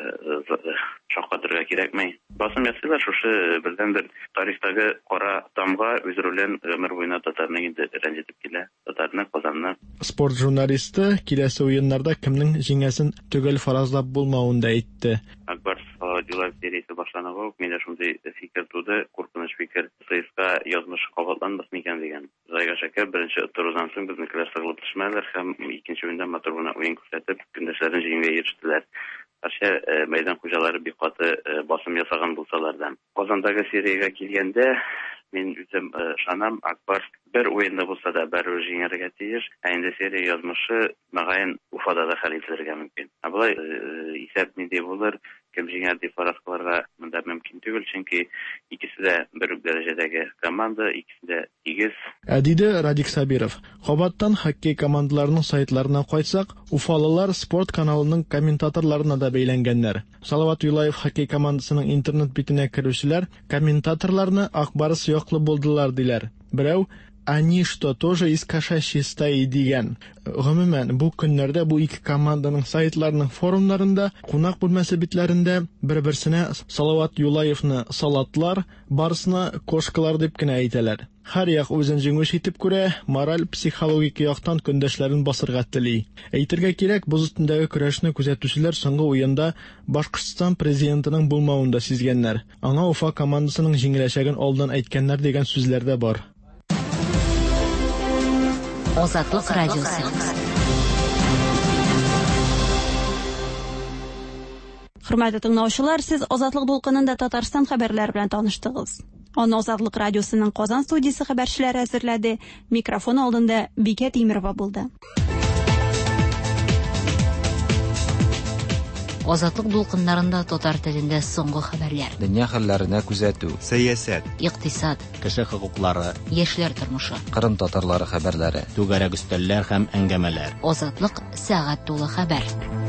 шаккатырга кирәкмәй. Басым ясыйлар шушы бердән-бер тарихтагы кара тамга үз ролен гомер буена татарны инде рәнҗетеп килә. Татарны, Казанны. Спорт журналисты киләсе уеннарда кемнең җиңәсен түгел фаразлап булмавын да әйтте. Акбарс Юлаев сериясе башланыгы ук миндә шундый фикер туды, куркыныч фикер. ЦСКА язмыш кабатланмас микән дигән. Зайга шәкәр беренче турдан соң безнекеләр сыгылып төшмәделәр һәм икенче уенда матур гына уен күрсәтеп, көндәшләрен җиңүгә ирештеләр. Каршы мәйдан хуҗалары бик каты басым ясаган булсалар да. Казандагы сериягә килгәндә мин үзем шанам, Акбарс бер уенда булса да бер җиңәргә тиеш. Ә инде серия язмышы мәгәен Уфада да хәл ителергә мөмкин. Ә булай исәп нинди булыр, кем җиңәр дип фараз кылырга монда мөмкин түгел, чөнки икесе дә бер үк дәрәҗәдәге команда, икесе дә тигез. Ә диде Радик Сабиров. Кабаттан хоккей командаларының сайтларына кайтсак, уфалылар спорт каналының комментаторларына да бәйләнгәннәр. Салават Юлаев хоккей командасының интернет битенә керүчеләр комментаторларны Акбарс яклы булдылар диләр. Берәү они что, тоже из кошачьей стаи дигән. Гомумән, бу көннәрдә бу ике команданың сайтларының форумнарында, кунак бүлмәсе битләрендә бер-берсенә Салават Юлаевны салатлар, барысына кошкалар дип кенә әйтәләр. Һәр як үзен җиңүч итеп күрә, мораль, психологик яктан көндәшләрен басырга тели. Әйтергә кирәк, боз өстендәге көрәшне күзәтүчеләр соңгы уенда Башкортстан президентының булмавын да сизгәннәр. Аңа Уфа командасының җиңеләчәген алдан әйткәннәр дигән сүзләр дә бар. Азатлык радиосы. Хөрмәтле тыңлаучылар, сез Азатлык дулкынында Татарстан хәбәрләре белән таныштыгыз. Аны Азатлык радиосының Казан студиясе хәбәрчеләре әзерләде. Микрофон алдында Бикә Тимирова булды. Азатлык дулкыннарында татар телендә соңгы хәбәрләр. Дөнья хәлләренә күзәтү, сәясәт, икътисад, кеше хокуклары, яшьләр тормышы, Кырым татарлары хәбәрләре, түгәрәк өстәлләр һәм әңгәмәләр. Азатлык сәгать тулы хәбәр.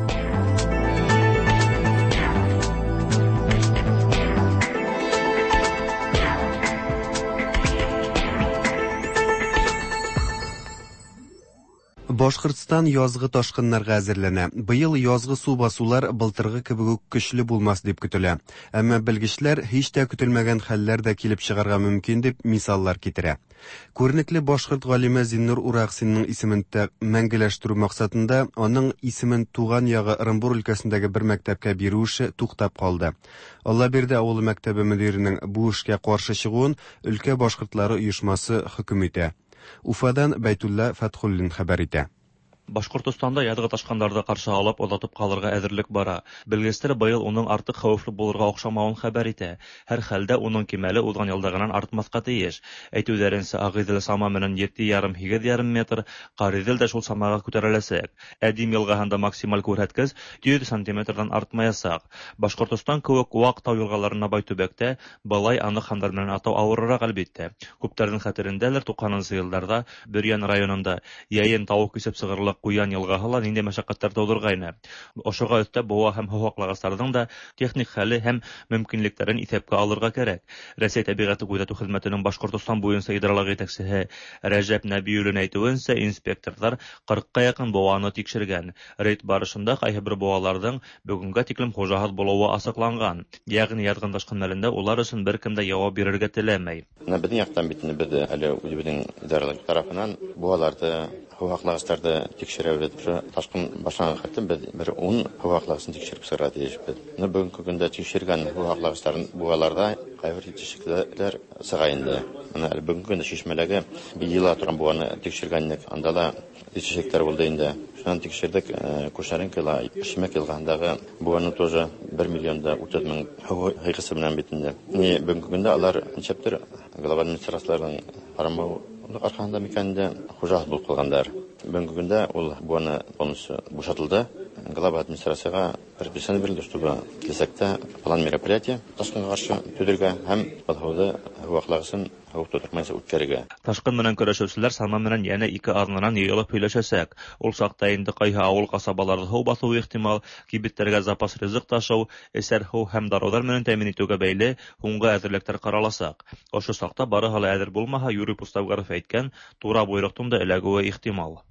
Башкортстан язгы ташкыннарга әзерләнә. Быел язгы су басулар былтыргы кебек үк көчле булмас дип көтелә. Әмма белгечләр һич тә көтелмәгән хәлләр дә килеп чыгарга мөмкин дип мисаллар китерә. Күренекле башкорт галиме Зиннур Ураксинның исемен мәңгеләштерү максатында аның исемен туган ягы Ырымбур өлкәсендәге бер мәктәпкә бирү эше туктап калды. Аллабирдә авыл мәктәбе мөдиренең бу эшкә каршы чыгуын өлкә башкортлары оешмасы хөкем итә. Уфадан Бәйтулла Фатхуллин хәбәр итә. Башкортстанда ядгы ташкандарды каршы алып, озатып калырга әзерлек бара. Белгечләр быел уның артык хәвефле булырга охшамавын хәбәр итә. Һәр хәлдә уның кимәле узган елдагынан артмаска тиеш. Әйтүләренчә, Агыйдел Сама менән җиде ярым - һигез ярым метр, Каридел дә шул самага күтәреләсәк. Әдим елгаһында максималь күрһәткеч йөз сантиметрдан артмаясак. Башкортстан кебек вак тау елгаларына бай төбәктә былай аны хәндар белән атау авыррак әлбәттә. Күпләрнең хәтерендәләр туксанынчы елларда Бөрьян районында яен тавык кисеп сыгырлык Куян елгаһы ла нинди мәшәкатьләр тудыргайны. Ошыга өстә буа һәм хокукларның да техник хәле һәм мөмкинлекләрен исәпкә алырга кирәк. Россия табигатьне күзәтү хезмәтенең Башкортстан буенча идаралык җитәкчесе Рәҗәп Нәбиуллин әйтүенчә, инспекторлар кырыкка якын буаны тикшергән. Рейд барышында кайһы бер буаларның бүгенгә тиклем хуҗаһат булуы асыкланган. Ягъни язгын ташкын мәлендә улар өчен беркем дә яуап бирергә теләмәй. Безнең яктан бит без әле үзебезнең идаралык тарафыннан буаларды хокукларны тикшерәбез. Ташкын башланган хәтлем без бер ун хокукларны тикшереп сыра диешбез. Менә бүгенге көндә тикшергән хокукларны буаларда кайбер җитешлекләр сыгайынды. Менә бүгенге көндә шишмәләгә быела торган буаны тикшергәнлек анда да җитешлекләр булды инде. Шуннан тикшердек, Кушаренкала Шимәк елгандагы буаны тоже бер миллионда утыз мең хокукы белән битендә. Ни бүгенге көндә алар ничәптер глобаль администрацияләрнең карамау аркасында микәндә хуҗа булып калгандар. Бүгенге көндә ул буаны полностью бушатылды. Глобаль администрацияга предписание бирелде, чтобы килсәктә план мероприятия ташкынга каршы төзергә һәм подходы вакытларын хокуклармайса үткәрергә. Ташкын белән көрәшүчеләр саны менән янә ике арнанан йыелып һөйләшәсәк. Ул сакта инде кайһы авыл касабаларда һау басуы ихтимал, кибетләргә запас ризык ташау, эсәр һау һәм дарулар менән тәэмин итүгә бәйле һуңгы әзерлектәр караласак. Ошо сакта барыһы ла әзер булмаһа, Юрий Пуставгаров әйткән, тура буйрыктың да эләгүе ихтимал.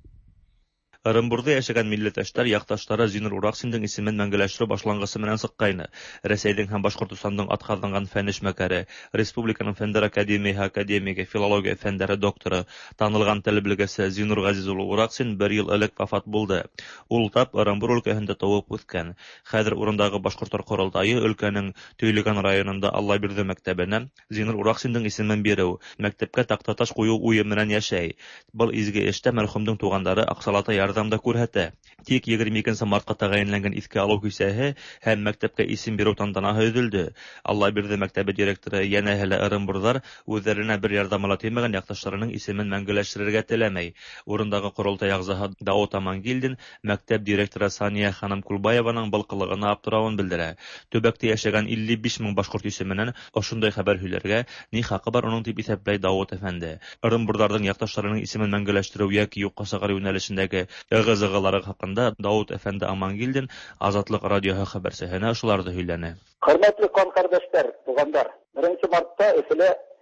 Ырымбурда яшәгән милләттәшләр якташлары Зиннур Ураксиндың исемен мәңгеләштерү башлангысы менән сыккайны. Рәсәйнең һәм Башкортстандың атказанган фән эшмәкәре, республиканың фәннәр академияһы академигы, филология фәннәре докторы, танылган тел белгесе Зиннур Газиз улы Ураксин бер ел элек вафат булды. Ул тап Ырымбур өлкәсендә туып үскән. Хәзер урындагы башкортлар корылтайы өлкәнең Төйлегән районында Аллабирде мәктәбенә Зиннур Ураксиндың исемен бирү, мәктәпкә тактаташ кую уе менән яшәй. Бу изге эштә мәрхүмнең тугандары Аксалата ярдәмдә күрһәтә. Тик егерме икенче мартка тәгаенләнгән иске алу кисәһе һәм мәктәпкә исем бирү тантанаһы өҙөлдө. Аллабирде мәктәбе директоры янә һәле Ырымбурдар үзләренә бер ярдәм ала тимәгән якташларының исемен мәңгеләштерергә теләмәй. Урындагы корылтай әгъзаһы Даут Амангилдин мәктәп директоры Сания ханым Кулбаеваның был кылыгына аптырауын белдерә. Төбәктә яшәгән илле биш мең башкорт исеменнән ошондай хәбәр һөйләргә ни хакы бар уның дип исәпләй Даут әфәнде. Ырымбурдарның якташларының исемен мәңгеләштерү яки юкка сыгар юнәлешендәге ыгы-зыгылары хакында Даут әфәнде Амангилдин Азатлык радиоһы хәбәрсеһенә шуларды һөйләне. Хөрмәтле кан кардәшләр, тугандар, беренче мартта Өфелә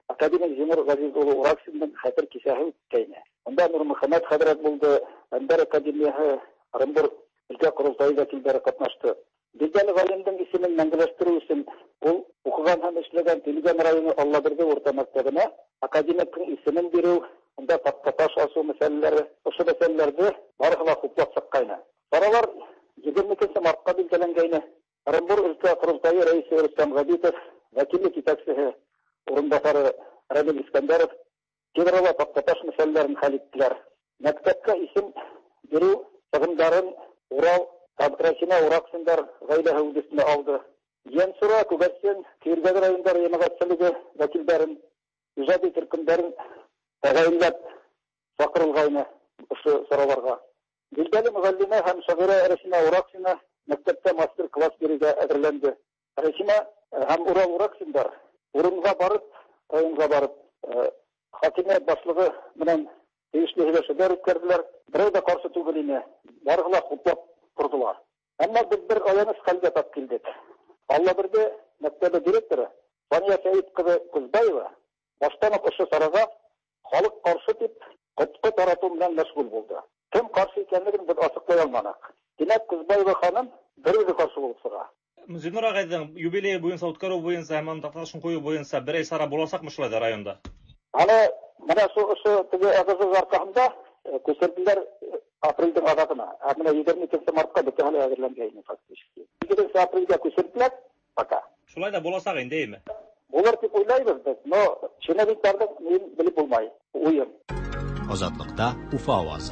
академик Зинур Газиз улы Ураксинның хәтер кисәһе үткәйне. Анда Нур Мөхәммәд хәзрәт булды, Әнвәр академияһы, Оренбур өлкә корылтайы вәкилләре катнашты. Билгеле галимның исемен мәңгеләштерү өчен ул укыган һәм эшләгән Тилгән районы Аллаберде урта мәктәбенә академикның исемен бирү, анда таш асу мәсьәләләре, ошо мәсьәләләрдә барыгына хуплап саккайны. Саралар егерме икенче мартка билгеләнгәйне. Оренбур өлкә корылтайы рәисе Рөстәм Габитов, вәкиллек итәкчесе урынбасары Рамил Искәндәров тирәлә таш мәсьәләләрен хәл иттеләр. Мәктәпкә исем бирү сыгымдарын Урал Рәсимә Ураксындар гаиләһе үдесенә алды. Янсура Күгәрсен Киргән районында җәмәгатьчелеге вәкилләрен, иҗади төркемнәрен тәгаенләп чакырылгайны ошо сорауларга. Билгеле мөгаллимә һәм шагыйрә Рәсимә Ураксына мәктәптә мастер-класс бирергә әзерләнде. Рәсимә һәм Урал Ураксындар урынга барып, районга барып, хакимият башлыгы белән тиешле һөйләшүләр үткәрделәр. Берәү дә каршы түгел ине. Барыгына хуплап тордылар. Әмма без бер аяныш хәлгә тап килдек. Аллаберде мәктәбе директоры Сания Сәйит кызы Кузбаева баштан ук ошо сарага халык каршы дип коткы тарату белән мәшгуль булды. Кем каршы икәнлеген без ачыклай алмадык. Димәк, Кузбаева ханым бер үзе каршы булып чыга. Зинур агайның юбилей буенча үткәрү буенча һәм анда ташын кую буенча берәй сара буласакмы шулай да районда? Аны менә ошо теге агызы аркасында күрсәтүләр апрельдә адатына. Менә егерме икенче мартка бит әле әзерләнгән фактически. егерменче апрельдә күрсәтүләр пока. Шулай да буласак инде име? Булыр дип уйлайбыз без, но чиновникларның мин белеп булмай. Уен. Азатлыкта Уфа авазы.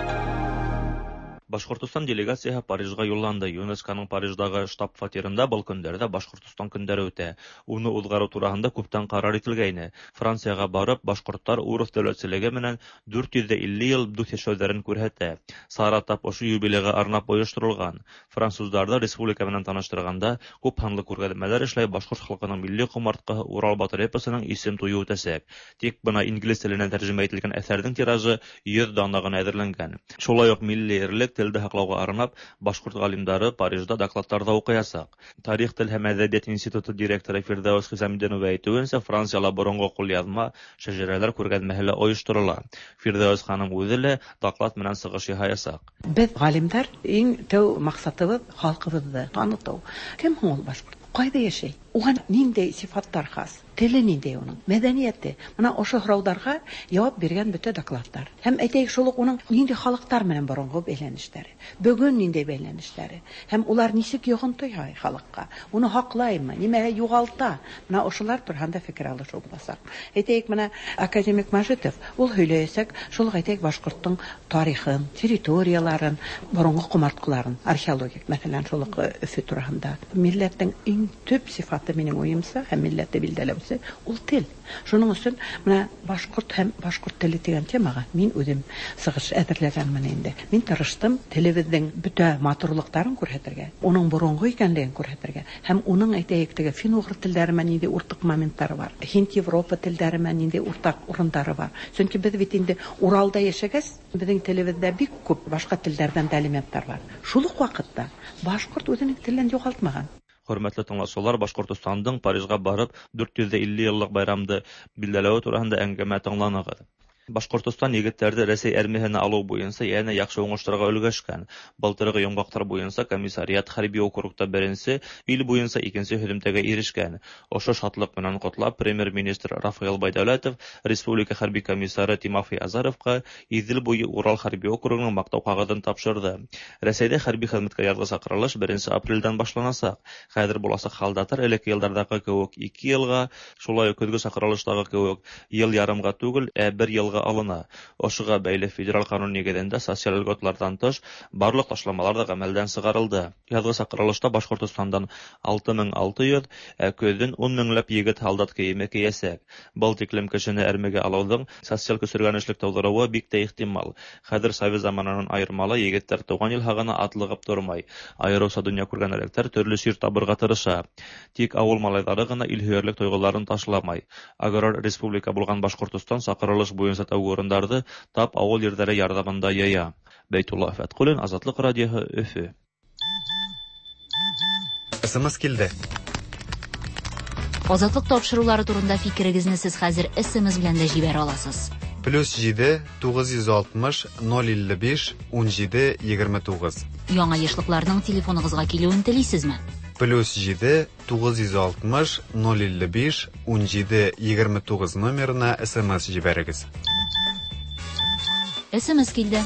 Башкортстан делегацияһы Парижга юлланды. ЮНЕСКОның Париждагы штаб-фатирында был көндәрдә Башкортстан көндәре үтә. Уны узгару турында күптән карар ителгәйне. Франциягә барып, башкортлар урыс дәүләтчелеге менән дүрт йөз илле ел дуст яшәүләрен күрһәтә. Саратап ошо юбилейга арнап оештырылган. Французларда республика менән таныштырганда күп ханлы күргәзмәләр эшләй башкорт халкының милли кумарткаһы Урал батыр эпосының исем туюы үтәсәк. Тик бына инглиз теленә тәрҗемә ителгән әсәрнең тиражы йөз дана гына әзерләнгән. Шулай ук милли эрлек телде һаклауга арнап, башкорт галимдары Парижда докладларда укыясак. Тарих, тел һәм әдәбият институты директоры Фирдәүс Хисамиддинова әйтүенчә, Франциялы борынгы кулъязма шәҗәрәләр күргәзмәһе оештырыла. Фирдәүс ханым үзе лә доклад менән сыгыш яһаясак. Без галимдар иң тәү максатыбыз халкыбызны таныту. Кем ул башкорт? Кайда яшәй? Уган ниндәй сифаттар хас? Теле ниндәй уның? Мәдәнияте. Менә ошо сорауларга җавап биргән бөтә докладлар. Һәм әйтәйек шул ук уның нинди халыктар белән борынгы бәйләнешләре. Бүген ниндәй бәйләнешләре. Һәм улар ничек йогынты яй халыкка? Уны хаклаймы? Нимәгә югалта? Менә ошолар турында фикер алышу буласак. Әйтәйек менә академик Мәҗитов, ул һөйләсәк, шул әйтәйек башкорттың тарихын, территорияларын, борынгы кумарткаларын, археологик, мәсәлән, шул Өфе турында. Милләтнең иң төп сифаты минем уемса, һәм милләтте билдәләүсе ул тел. Шуның өчен менә башкорт һәм башкорт теле дигән темага мин үзем сыгыш әзерләгәнмен инде. Мин тырыштым телебезнең бөтә матурлыкларын күрһәтергә, уның борынгы икәнлеген күрһәтергә һәм уның әйтәйек теге фин-угыр телләре менән инде уртак моментлары бар. Хинт-Европа телләре менән инде уртак урыннары бар. Чөнки без бит инде Уралда яшәгәс, безнең телебездә бик күп башка телләрдән элементлар бар. Шул ук вакытта башкорт үзенең телен югалтмаган. Хөрмәтле тыңлаучылар, Башкортостандың Парижга барып дүрт йөз илле еллык байрамды билдәләү турында әңгәмә тыңланыгыз. Башкортстан егетләрде Рәсәй армиясына алу буенча яна яхшы уңыштырга өлгәшкән. Былтыргы яңгактар буенча комиссариат хәрби округта беренче, ил буенча икенче һөҗүмтәгә ирешкән. Ошо шатлык белән котлап премьер-министр Рафаэл Байдәүләтов республика хәрби комиссары Тимофей Азаровка Идел буе Урал хәрби округының мактау кагыдын тапшырды. Рәсәйдә хәрби хезмәткә язгы сакырылыш беренче апрельдән башланасак. Хәзер буласы халдатыр элекке еллардагы кебек ике елга, шулай ук көзгө сакырылыштагы кебек ел ярымга түгел, ә бер елга алына. Ошыга бәйле федераль канун нигезендә социаль льготлардан тыш барлык ташламалар да гамәлдән чыгарылды. Язгы сакырылышта Башкортстандан алты мең алты йөз, ә көздән ун меңләп егет халдат киеме киясәк. Был тиклем кешене әрмәгә алуның социаль көсөргәнешлек тудыруы бик тә ихтимал. Хәзер совет заманынан айырмалы егетләр туган ил хагына атлыгып тормай. Айрыса дөнья күргән элекләр төрле шир табырга тырыша. Тик авыл малайлары гына илһөярлек тойгыларын ташламай. Аграр республика булган Башкортстан сакырылыш буенча урындарды тап авыл йөрдәре ярдәмендә яя. Бәйтулла Фәткулин, Азатлык радиоһы, Өфе. СМС килде. Азатлык тапшырулары турында фикерегезне сез хәзер эс-эм эс белән дә җибәрә аласыз. плюс җиде тугыз йөз алтмыш ноль илле биш ун җиде егерме тугыз. Яңа ешлыкларның телефоныгызга килүен телисезме? плюс җиде тугыз йөз алтмыш ноль илле биш ун җиде егерме тугыз номерына эс-эм эс җибәрегез. эс-эм эс килде.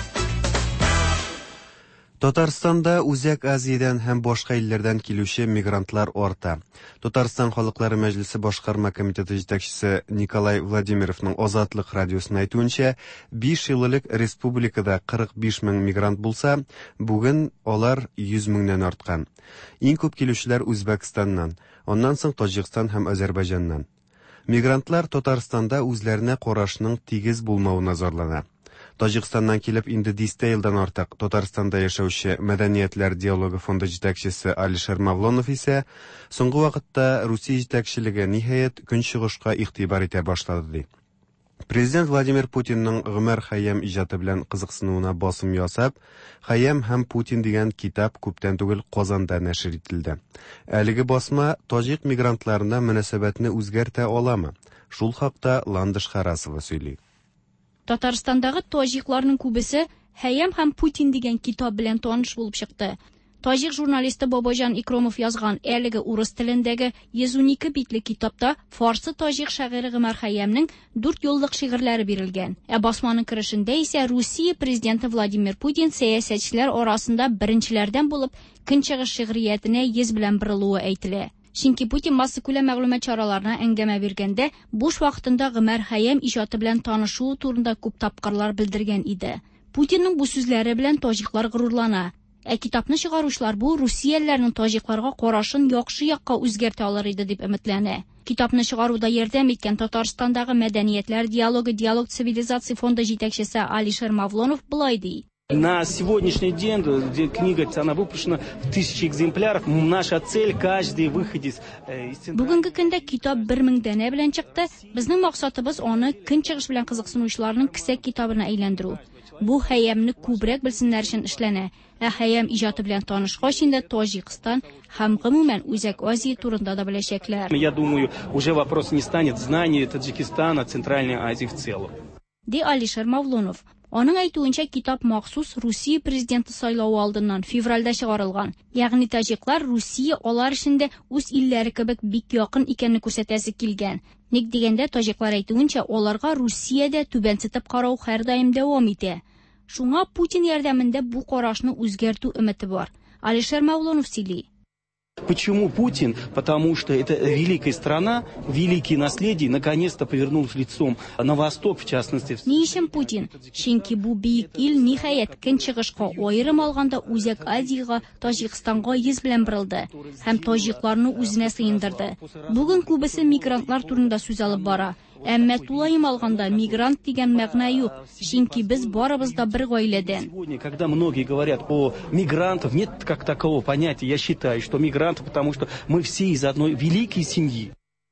Татарстанда Үзәк Азиядан һәм башка илләрдән килүче мигрантлар арта. Татарстан Халыклары Мәҗлесе башкарма комитеты җитәкчесе Николай Владимировның Азатлык радиосына әйтүенчә, биш ел элек республикада кырык биш мең мигрант булса, бүген алар йөз меңнән арткан. Иң күп килүчеләр Үзбәкстаннан, аннан соң Таҗикстан һәм Азәрбайҗаннан. Мигрантлар Татарстанда үзләренә карашның тигез булмавына зарлана. Таҗикстаннан килеп инде дистә елдан артык Татарстанда яшәүче Мәдәниятләр диалогы фонды җитәкчесе Алишер Мавлонов исә соңгы вакытта Русия җитәкчелеге ниһаять көнчыгышка игътибар итә башлады ди. Президент Владимир Путинның Гомәр Хәйям иҗаты белән кызыксынуына басым ясап, Хәйям һәм Путин дигән китап күптән түгел Казанда нәшер ителде. Әлеге басма таҗик мигрантларына мөнәсәбәтне үзгәртә аламы? Шул хакта Ландыш Харасова сөйли. Татарстандагы таҗикларның күбесе Хәйям һәм Путин дигән китап белән таныш булып чыкты. Таҗик журналисты Бабаҗан Икромов язган әлеге урыс телендәге йөз унике битле китапта фарсы таҗик шагыйре Гомәр Хәйямның дүрт еллык шигырьләре бирелгән. Ә басманың керешендә исә Русия президенты Владимир Путин сәясәтчеләр арасында беренчеләрдән булып көнчыгыш шигъриятенә йөз белән борылуы әйтелә. Чөнки Путин масса күләм мәгълүмат чараларына әңгәмә биргәндә, буш вакытында Гомәр Хәйям иҗаты белән танышуы турында күп тапкырлар белдергән иде. Путинның бу сүзләре белән таҗиклар горурлана. Ә китапны чыгаручылар бу русияләрнең таҗикларга карашын яхшы якка үзгәртә алыр иде дип өметләнә. Китапны чыгаруда ярдәм иткән Татарстандагы Мәдәниятләр диалогы диалог цивилизация фонды җитәкчесе Алишер Мавлонов булай ди. На сегодняшний день где книга она выпущена в тысячи экземпляров. Наша цель каждый выходец. Бүгенге көндә китап бер мең дәнә белән чыкты. Безнең максатыбыз аны көнчыгыш белән кызыксынучыларның кисәк китабына әйләндерү. Бу Хәйямны күбрәк белсеннәр өчен эшләнә. Ә Хәйям иҗаты белән танышкач инде Таҗикстан һәм гомумән Үзәк Азия турында да беләчәкләр. Я думаю, уже вопрос не станет знания Таджикистана, Центральной Азии в целом. Ди Алишер Мавлонов. Аның әйтүенчә, китап махсус Русия президенты сайлауы алдыннан февральдә чыгарылган. Ягъни таҗиклар Русия алар эчендә үз илләре кебек бик якын икәнне күрсәтәсе килгән. Ник дигәндә, таҗиклар әйтүенчә, аларга Русиядә түбәнсетеп карау һәрдаим дәвам итә. Шуңа Путин ярдәмендә бу карашны үзгәртү өмете бар. Алишер Мавлонов сөйли. Почему Путин? Потому что это великая страна, великие наследия, наконец-то повернулся лицом на восток, в частности. Ни өчен Путин? Чөнки бу бийек ил ниһаять көнчыгышка аерым алганда Үзәк Азияга, Таҗикстанга йөз белән борылды һәм таҗикларны үзенә сыендырды. Бүген күбесе мигрантлар турында сүз алып бара. Әмма тулайым алганда мигрант дигән мәгънә юк, чөнки без барыбыз да бер гаиләдән. Сегодня, когда многие говорят о мигрантах, нет как такового понятия. Я считаю, что мигранты, потому что мы все из одной великой семьи.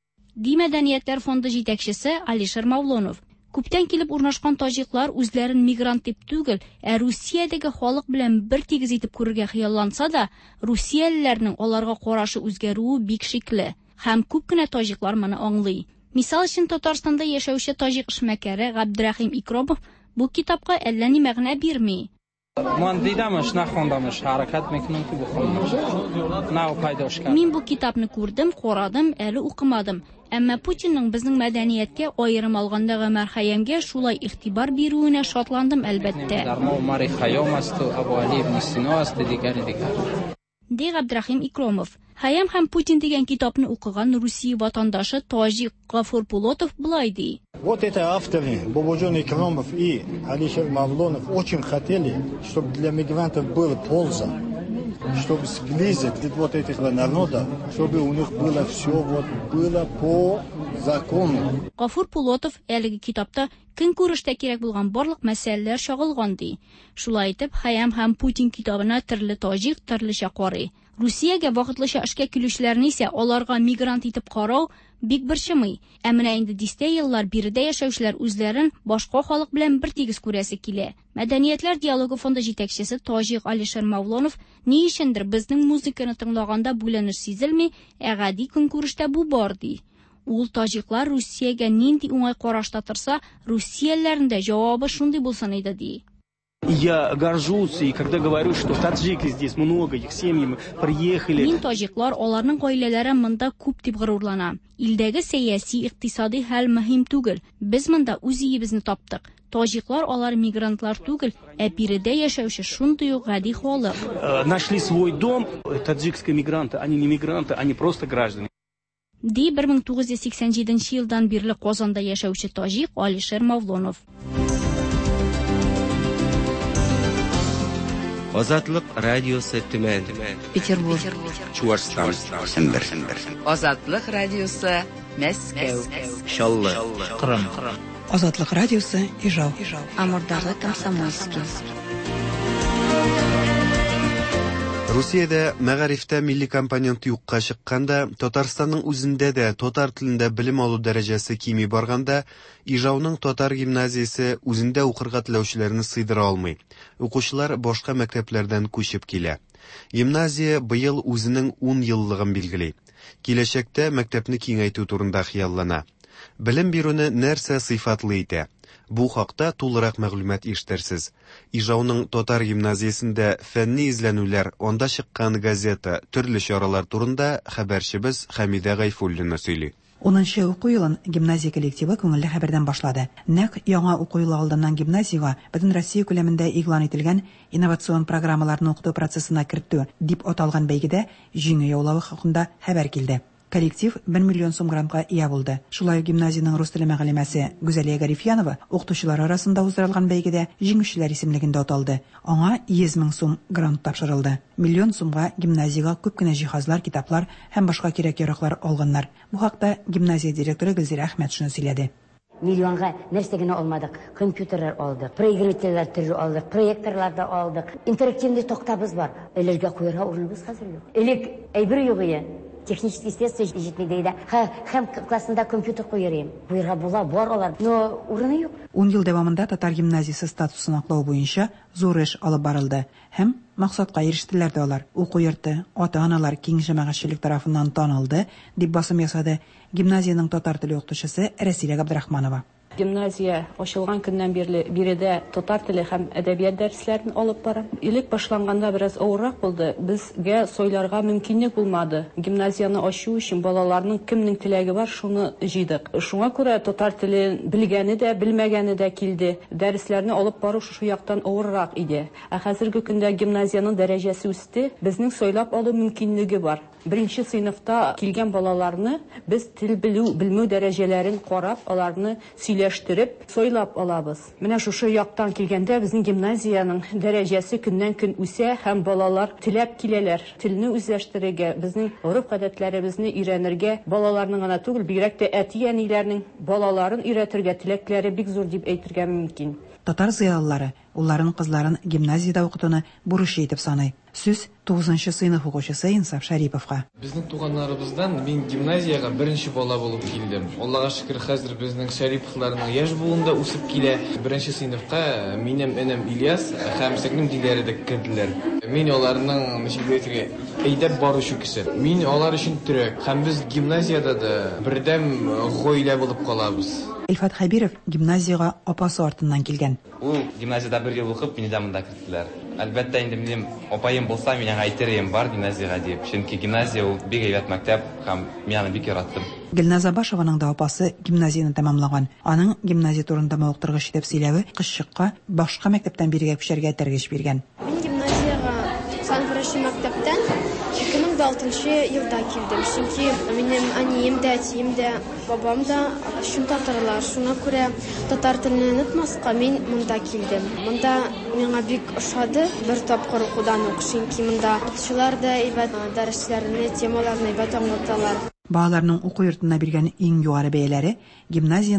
Ди Мәдәниятләр фонды җитәкчесе Алишер Мавлонов. Күптән килеп урнашкан таҗиклар үзләрен мигрант дип түгел, ә Русиядәге халык белән бер тигез итеп күрергә хыялланса да, русиялеләрнең аларга карашы үзгәрүе бик шикле. Һәм күп кенә таҗиклар моны аңлый. Мисал өчен Татарстанда яшәүче таҗик эшмәкәре Габдрахим Икромов бу китапка әллә ни мәгънә бирми. Мин бу китапны күрдем, карадым, әле укымадым. Әмма Путинның безнең мәдәнияткә аерым алганда Гомәр Хәйямгә шулай игътибар бирүенә шатландым әлбәттә. Ди Габдрахим Икромов. Хәйям һәм Путин дигән китапны укыган Русия ватандашы таҗик Гафур Пулотов булай ди. Вот это авторы, Бабаджан Икромов и Алишер Мавлонов, очень хотели, чтобы для мигрантов была польза, чтобы сблизить вот этих народов, чтобы у них было все вот было по закону. Гафур Пулотов әлеге китапта көн күрештә кирәк булган барлык мәсьәләләр чагылган ди. Шулай итеп, Хәйям һәм Путин китабына төрле таҗик, төрлечә карый. Русиягә вакытлыча эшкә килүчеләрне исә аларга мигрант итеп карау бик борчымый. Ә менә инде дистә еллар биредә яшәүчеләр үзләрен башка халык белән бер тигез күрәсе килә. Мәдәниятләр диалогы фонды җитәкчесе Таҗик Алишер Мавлонов ни өчендер безнең музыканы тыңлаганда бүленеш сизелми, ә гади көнкүрештә бу бар ди. Ул таҗиклар Русиягә нинди уңай карашта торса, русияләрнең дә җавабы шундый булсын иде ди. Я горжусь, и когда говорю, что таджики здесь много, их семьи приехали. Мин таҗиклар, аларның гаиләләре монда күп дип горурлана. Илдәге сәяси, икътисади хәл мөһим түгел. Без монда үз иебезне таптык. Таҗиклар алар мигрантлар түгел, ә биредә яшәүче шундый ук гади халык. Нашли свой дом, таджикские мигранты, они не мигранты, они просто граждане. Ди бер мең тугыз йөз сиксән җиденче елдан бирле Казанда яшәүче таҗик Алишер Мавлонов. Азатлык радиосы Төмән, Петербург, Чуашстан, Сембер, Азатлык радиосы Мәскәү, Чаллы, Кырым, Азатлык радиосы Ижау, Амурдагы Комсомольский. Русиядә мәгарифтә милли компонент юкка чыкканда, Татарстанның үзендә дә татар телендә белем алу дәрәҗәсе кими барганда, Ижауның татар гимназиясе үзендә укырга теләүчеләрне сыйдыра алмый. Укучылар башка мәктәпләрдән күчеп килә. Гимназия быел үзенең ун еллыгын билгели. Киләчәктә мәктәпне киңәйтү турында хыяллана. Белем бирүне нәрсә сыйфатлы итә? Бу хакта тулырак мәгълүмат иштерсез. Ижауның татар гимназиясендә фәнни изләнүләр, анда чыккан газета, төрле чаралар турында хәбәрчебез Хәмидә Гайфуллина сөйли. унынчы уку елын гимназия коллективы күңелле хәбәрдән башлады. Нәкъ яңа уку елы алдыннан гимназиягә бөтен Россия күләмендә игълан ителгән инновацион программаларны укыту процессына кертү дип аталган бәйгедә җиңү яулавы хакында хәбәр килде. Коллектив бер миллион сум грантка ия булды. Шулай ук гимназияның рус теле мәгълүмәсе Гүзәлия Гарифьянова укытучылар арасында уздырылган бәйгедә җиңүчеләр исемлегендә аталды. Аңа йөз мең сум грант тапшырылды. Миллион сумга гимназиягә күп кенә җиһазлар, китаплар һәм башка кирәк-яраклар алганнар. Бу хакта гимназия директоры Гөлзирә Әхмәт шуны сөйләде. Миллионга нәрсә генә алмадык. Компьютерлар алдык, проигрывательләр төрле алдык, проекторлар да алдык. Интерактивный токтабыз бар. Эләргә куярга урыныбыз хәзер юк. Элек әйбер юк иде. Технический естественно җитмәде дә. Һәм классында компьютер куярым. Куярга була, бар алар. Но урыны юк. ун ел дәвамында татар гимназиясе статусын аклау буенча зур эш алып барылды. Һәм максатка ирештеләр дә алар. Уку йорты, ата-аналар киң җәмәгатьчелек тарафыннан танылды, дип басым ясады гимназияның татар теле укытучысы Рәсилә Габдрахманова. Гимназия ачылган көннән бирле биредә татар теле һәм әдәбият дәресләрен алып бара. Илек башланганда бераз авыррак булды. Безгә сойларга мөмкинлек булмады. Гимназияны ачу өчен балаларның кемнең теләге бар, шуны җыйдык. Шуңа күрә татар телен белгәне дә, белмәгәне дә килде. Дәресләрне алып бару шу яктан авыррак иде. Ә хәзерге көндә гимназияның дәрәҗәсе үсте. Безнең сойлап алу мөмкинлеге бар. Беренче сыйныфта килгән балаларны без тел белү, белмәү дәрәҗәләрен карап, аларны сөйләштереп, сойлап алабыз. Менә шушы яктан килгәндә безнең гимназияның дәрәҗәсе көннән-көн үсә һәм балалар теләп киләләр. Телне үзләштерергә, безнең гореф-гадәтләребезне өйрәнергә, балаларның гына түгел, бигрәк тә әти-әниләрнең балаларын өйрәтергә теләкләре бик зур дип әйтергә мөмкин. Татар зыялылары улларын кызларын гимназиядә укытуны бурыч итеп саный. Сүз тугызынчы сыйныф укучысы Инсаф Шәриповка. Безнең туганнарыбыздан мин гимназиягә беренче бала булып килдем. Аллага шөкер, хәзер безнең Шәриповларның яшь буында үсеп килә. Беренче сыйныфка минем энем Ильяс һәм сеңлем Диләрә дә керделәр. Мин аларның ничек әйдәп баручы кеше. Мин алар өчен төрек. Һәм без гимназиядә дә бердәм гаилә булып калабыз. Илфат Хәбиров гимназиягә апасы артыннан килгән. Ул гимназиядә бер ел укып, мине дә монда керттеләр. Әлбәттә, инде минем апаем булса, миңа әйтерем бар гимназиягә дип. Чөнки гимназия ул бик әйбәт мәктәп һәм мин аны бик яраттым. Гөлназа Башованың да апасы гимназияны тәмамлаган. Аның гимназия турында мавыктыргыч итеп сөйләве кызчыкка башка мәктәптән бирегә күчәргә тәргеш биргән. Мин гимназиягә Сан-Франши мәктәптән ике мең алтынчы елда килдем. Чөнки минем әнием дә, әтием дә, бабам да шун татарлар. Шуңа күрә татар телен онытмаска мин монда килдем. Монда миңа бик ошады. Бер тапкыр укудан ук, чөнки монда укытучылар да әйбәт дәресләрне, темаларны әйбәт аңлаталар. Балаларның уку йортына биргән иң югары бәяләре гимназияны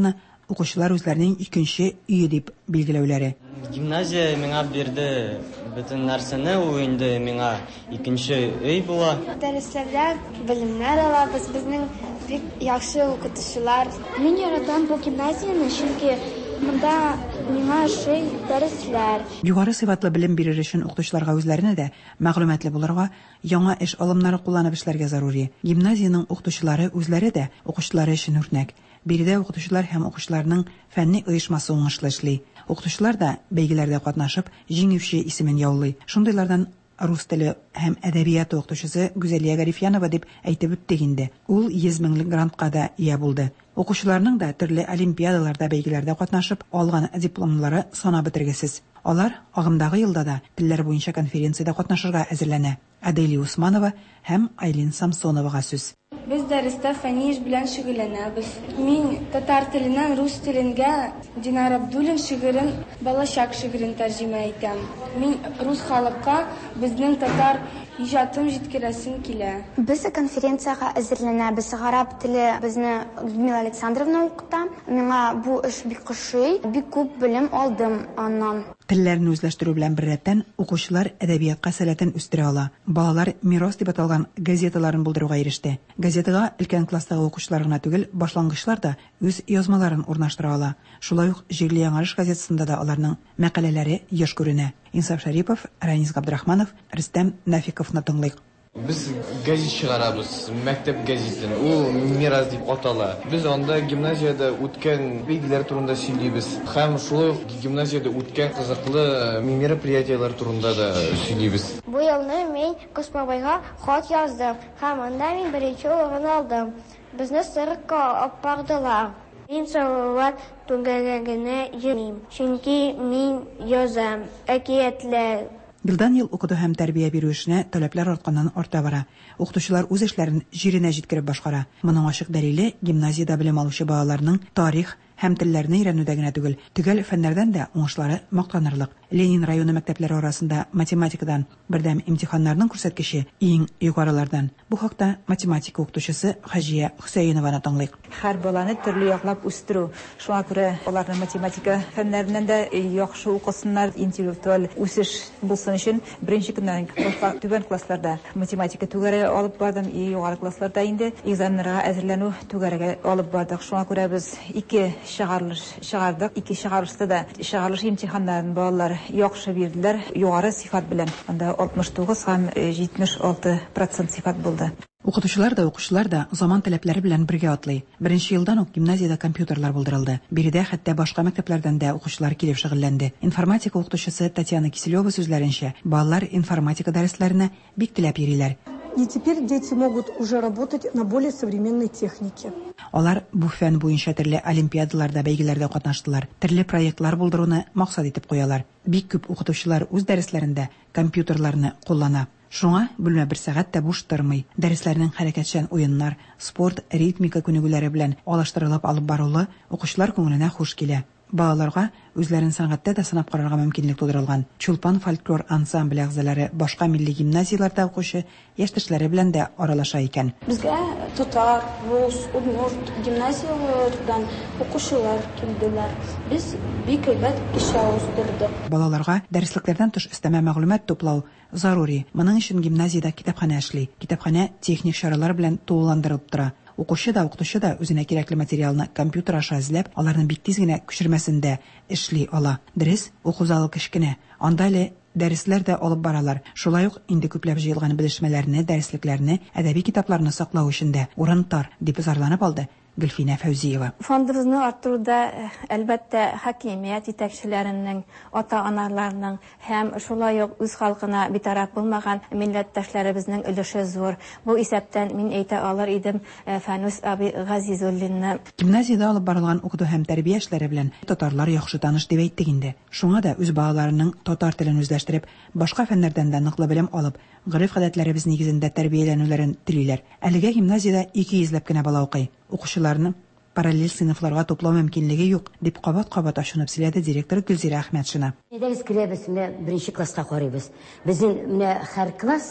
укучылар үзләренең икенче өе дип билгеләүләре. Гимназия миңа бирде бөтен нәрсәне, ул инде миңа икенче өй була. Дәресләрдә белемнәр алабыз, безнең бик яхшы укытучылар. Мин яратам бу гимназияне, чөнки монда миңа шей дәресләр. Югары сыйфатлы белем бирер өчен укытучыларга үзләренә дә мәгълүматлы булырга, яңа эш алымнары кулланып эшләргә зарури. Гимназияның укытучылары үзләре дә укучылары өчен үрнәк. Биредә укытучылар һәм укучыларның фәнни оешмасы уңышлы эшли. Укытучылар да бәйгеләрдә катнашып, җиңүче исемен яулый. Шундыйлардан рус теле һәм әдәбияты укытучысы Гүзәлия Гарифянова дип әйтеп үттек инде. Ул йөз меңлек грантка да ия булды. Укучыларның да төрле олимпиадаларда, бәйгеләрдә катнашып, алган дипломнары санап бетергесез. Алар агымдагы елда да телләр буенча конференциядә катнашырга әзерләнә. Аделия Усманова һәм Айлин Самсоновага сүз. Без дәрестә фәнни эш белән шөгыльләнәбез. Мин татар теленнән рус теленгә Динар Абдуллин шигырен, балачак шигырен тәрҗемә итәм. Мин рус халыкка безнең татар иҗатын җиткерәсем килә. Без конференциягә әзерләнәбез. Гарап теле безне Людмила Александровна укыта. Миңа бу эш бик ошый, бик күп белем алдым аннан. Телләрне үзләштерү белән беррәттән укучылар әдәбиятка сәләтен үстерә ала. Балалар мирас дип аталган газеталарын булдыруга иреште. Газетага өлкән класстагы укучылар гына түгел, башлангычлар да үз язмаларын урнаштыра ала. Шулай ук Җирле Яңарыш газетасында да аларның мәкаләләре еш күренә. Инсаф Шарипов, Ранис Габдрахманов, Рөстәм Нафиковны тыңлыйк. Biz gazet çıkarabız, mektep gazetini. O miras dip atala. Biz onda gimnaziyada o'tgan belgiler turunda söyleybiz. Hem şulay gimnaziyada o'tgan qiziqli merоприятиялар turunda da söyleybiz. Bu yılны men Космобайга хат яздым. Һәм анда мин беренче урын алдым. Безне сырыкка алып бардылар. Мин сайлаулар түгәрәгенә йөрим. Чөнки мин язам, әкиятләр. Елдан ел укыту һәм тәрбия бирү эшенә таләпләр артканнан арта бара. Укытучылар үз эшләрен җиренә җиткереп башкара. Моның ачык дәлиле гимназиядә белем алучы балаларның тарих һәм телләрне өйрәнүдә генә түгел, төгәл фәннәрдән дә уңышлары мактанырлык. Ленин районы мәктәпләре арасында математикадан бердәм имтиханнарның күрсәткече иң югарылардан. Бу хакта математика укытучысы Хаҗия Хөсәйнованы тыңлыйк. Һәр баланы төрле яклап үстерү. Шуңа күрә аларны математика фәннәреннән дә яхшы укысыннар, интеллектуаль үсеш булсын өчен беренче көннән түбән классларда математика түгәрәгә алып бардым, и югары классларда инде экзаменнарга әзерләнү түгәрәгә алып бардык. Шуңа күрә без ике чыгарылыш чыгардык. Ике чыгарылышта да чыгарылыш имтиханнарын балалар яхшы бирделәр, югары сыйфат белән. Анда алтмыш тугыз һәм җитмеш алты процент сыйфат булды. Укытучылар да, укучылар да заман таләпләре белән бергә атлый. Беренче елдан ук гимназиядә компьютерлар булдырылды. Биредә хәтта башка мәктәпләрдән дә укучылар килеп шөгыльләнде. Информатика укытучысы Татьяна Киселева сүзләренчә, балалар информатика дәресләренә бик теләп йөриләр. И теперь дети могут уже работать на более современной технике. Алар бу фән буенча төрле олимпиадаларда, бәйгеләрдә катнаштылар. Төрле проектлар булдыруны максат итеп куялар. Бик күп укытучылар үз дәресләрендә компьютерларны куллана. Шуңа бүлмә бер сәгать тә буш тормый. Дәресләрнең хәрәкәтчән уеннар, спорт, ритмика күнегүләре белән алыштырылып алып барылу укучылар күңеленә хуш килә. Балаларга үзләрен сәнгатьтә дә сынап карарга мөмкинлек тудырылган. Чулпан фольклор ансамбль әгъзалары башка милли гимназияләрдә укучы яшьтәшләре белән дә аралаша икән. Безгә татар, рус, удмурт гимназияләрдән укучылар килделәр. Без бик әйбәт кичә уздырдык. Балаларга дәреслекләрдән тыш өстәмә мәгълүмат туплау зарури. Моның өчен гимназиядә китапханә эшли. Китапханә техник чаралар белән тулыландырылып тора. Укучы да, укытучы да үзенә кирәкле материалны компьютер аша эзләп, аларны бик тиз генә күчермәсендә эшли ала. Дөрес, уку залы кечкенә. Анда әле дәресләр дә алып баралар. Шулай ук инде күпләп җыелган белешмәләрне, дәреслекләрне, әдәби китапларны саклау өчен дә урын тар, дип зарланып алды Гөлфинә Фәүзиева. Фондыбызны арттыруда әлбәттә хакимият итәкчеләренең, ата-аналарның һәм шулай ук үз халкына битараф булмаган милләттәшләребезнең өлеше зур. Бу исәптән мин әйтә алыр идем Фәнүс аби Газизуллинны. Гимназиядә алып барылган укыту һәм тәрбия эшләре белән татарлар яхшы таныш дип әйттек инде. Шуңа да үз балаларының татар телен үзләштереп, башка фәннәрдән дә ныклы белем алып, гырыф-гадәтләребез нигезендә тәрбияләнүләрен телиләр. Әлегә гимназиядә ике йөзләп кенә бала укый. Укучыларны параллель сыйныфларга туплау мөмкинлеге юк, дип кабат-кабат ачынып сөйләде директор Гөлзирә Әхмәтшина. Без керәбез, менә беренче класска карыйбыз. Безнең менә һәр класс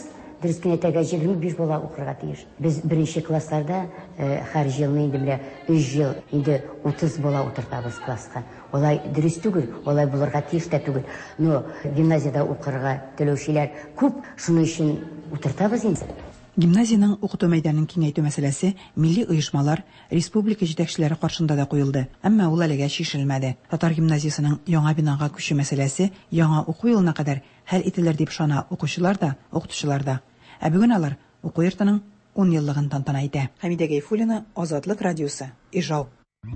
Дөрес кенә әйтергә, егерме биш бала укырга тиеш. Без беренче классларда һәр елны инде белә өч ел инде утыз бала утыртабыз класска. Олай дөрес түгел, олай булырга тиеш тә түгел. Но гимназиядә укырга теләүчеләр күп, шуның өчен утыртабыз инде. Гимназияның укыту мәйданын киңәйтү мәсьәләсе милли оешмалар, республика җитәкчеләре каршында да куелды, әмма ул әлегә шишелмәде. Татар гимназиясының яңа бинага күчү мәсьәләсе яңа уку елына кадәр хәл ителер дип ышана укучылар да, укытучылар да. Ә бүген алар уку йортының ун еллыгын тантана итә. Хәмидә Гайфуллина, Азатлык радиосы, Ижау.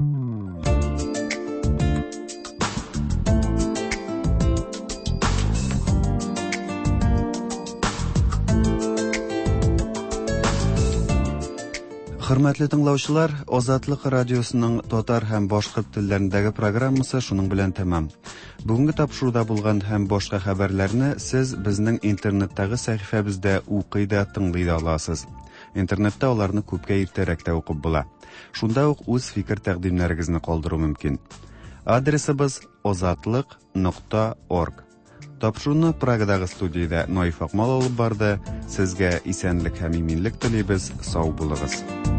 Хөрмәтле тыңлаучылар, Азатлык радиосының татар һәм башкорт телләрендәге программасы шуның белән тәмам. Бүгенге тапшыруда булган һәм башка хәбәрләрне сез безнең интернеттагы сәхифәбездә укый да тыңлый да аласыз. Интернетта аларны күпкә иртәрәк тә укып була. Шунда ук үз фикер тәкъдимнәрегезне калдыру мөмкин. Адресыбыз озатлык нокта орг. Тапшыруны Прагадагы студиядә Наиф Акмал алып барды. Сезгә исәнлек һәм иминлек телибез. Сау булыгыз.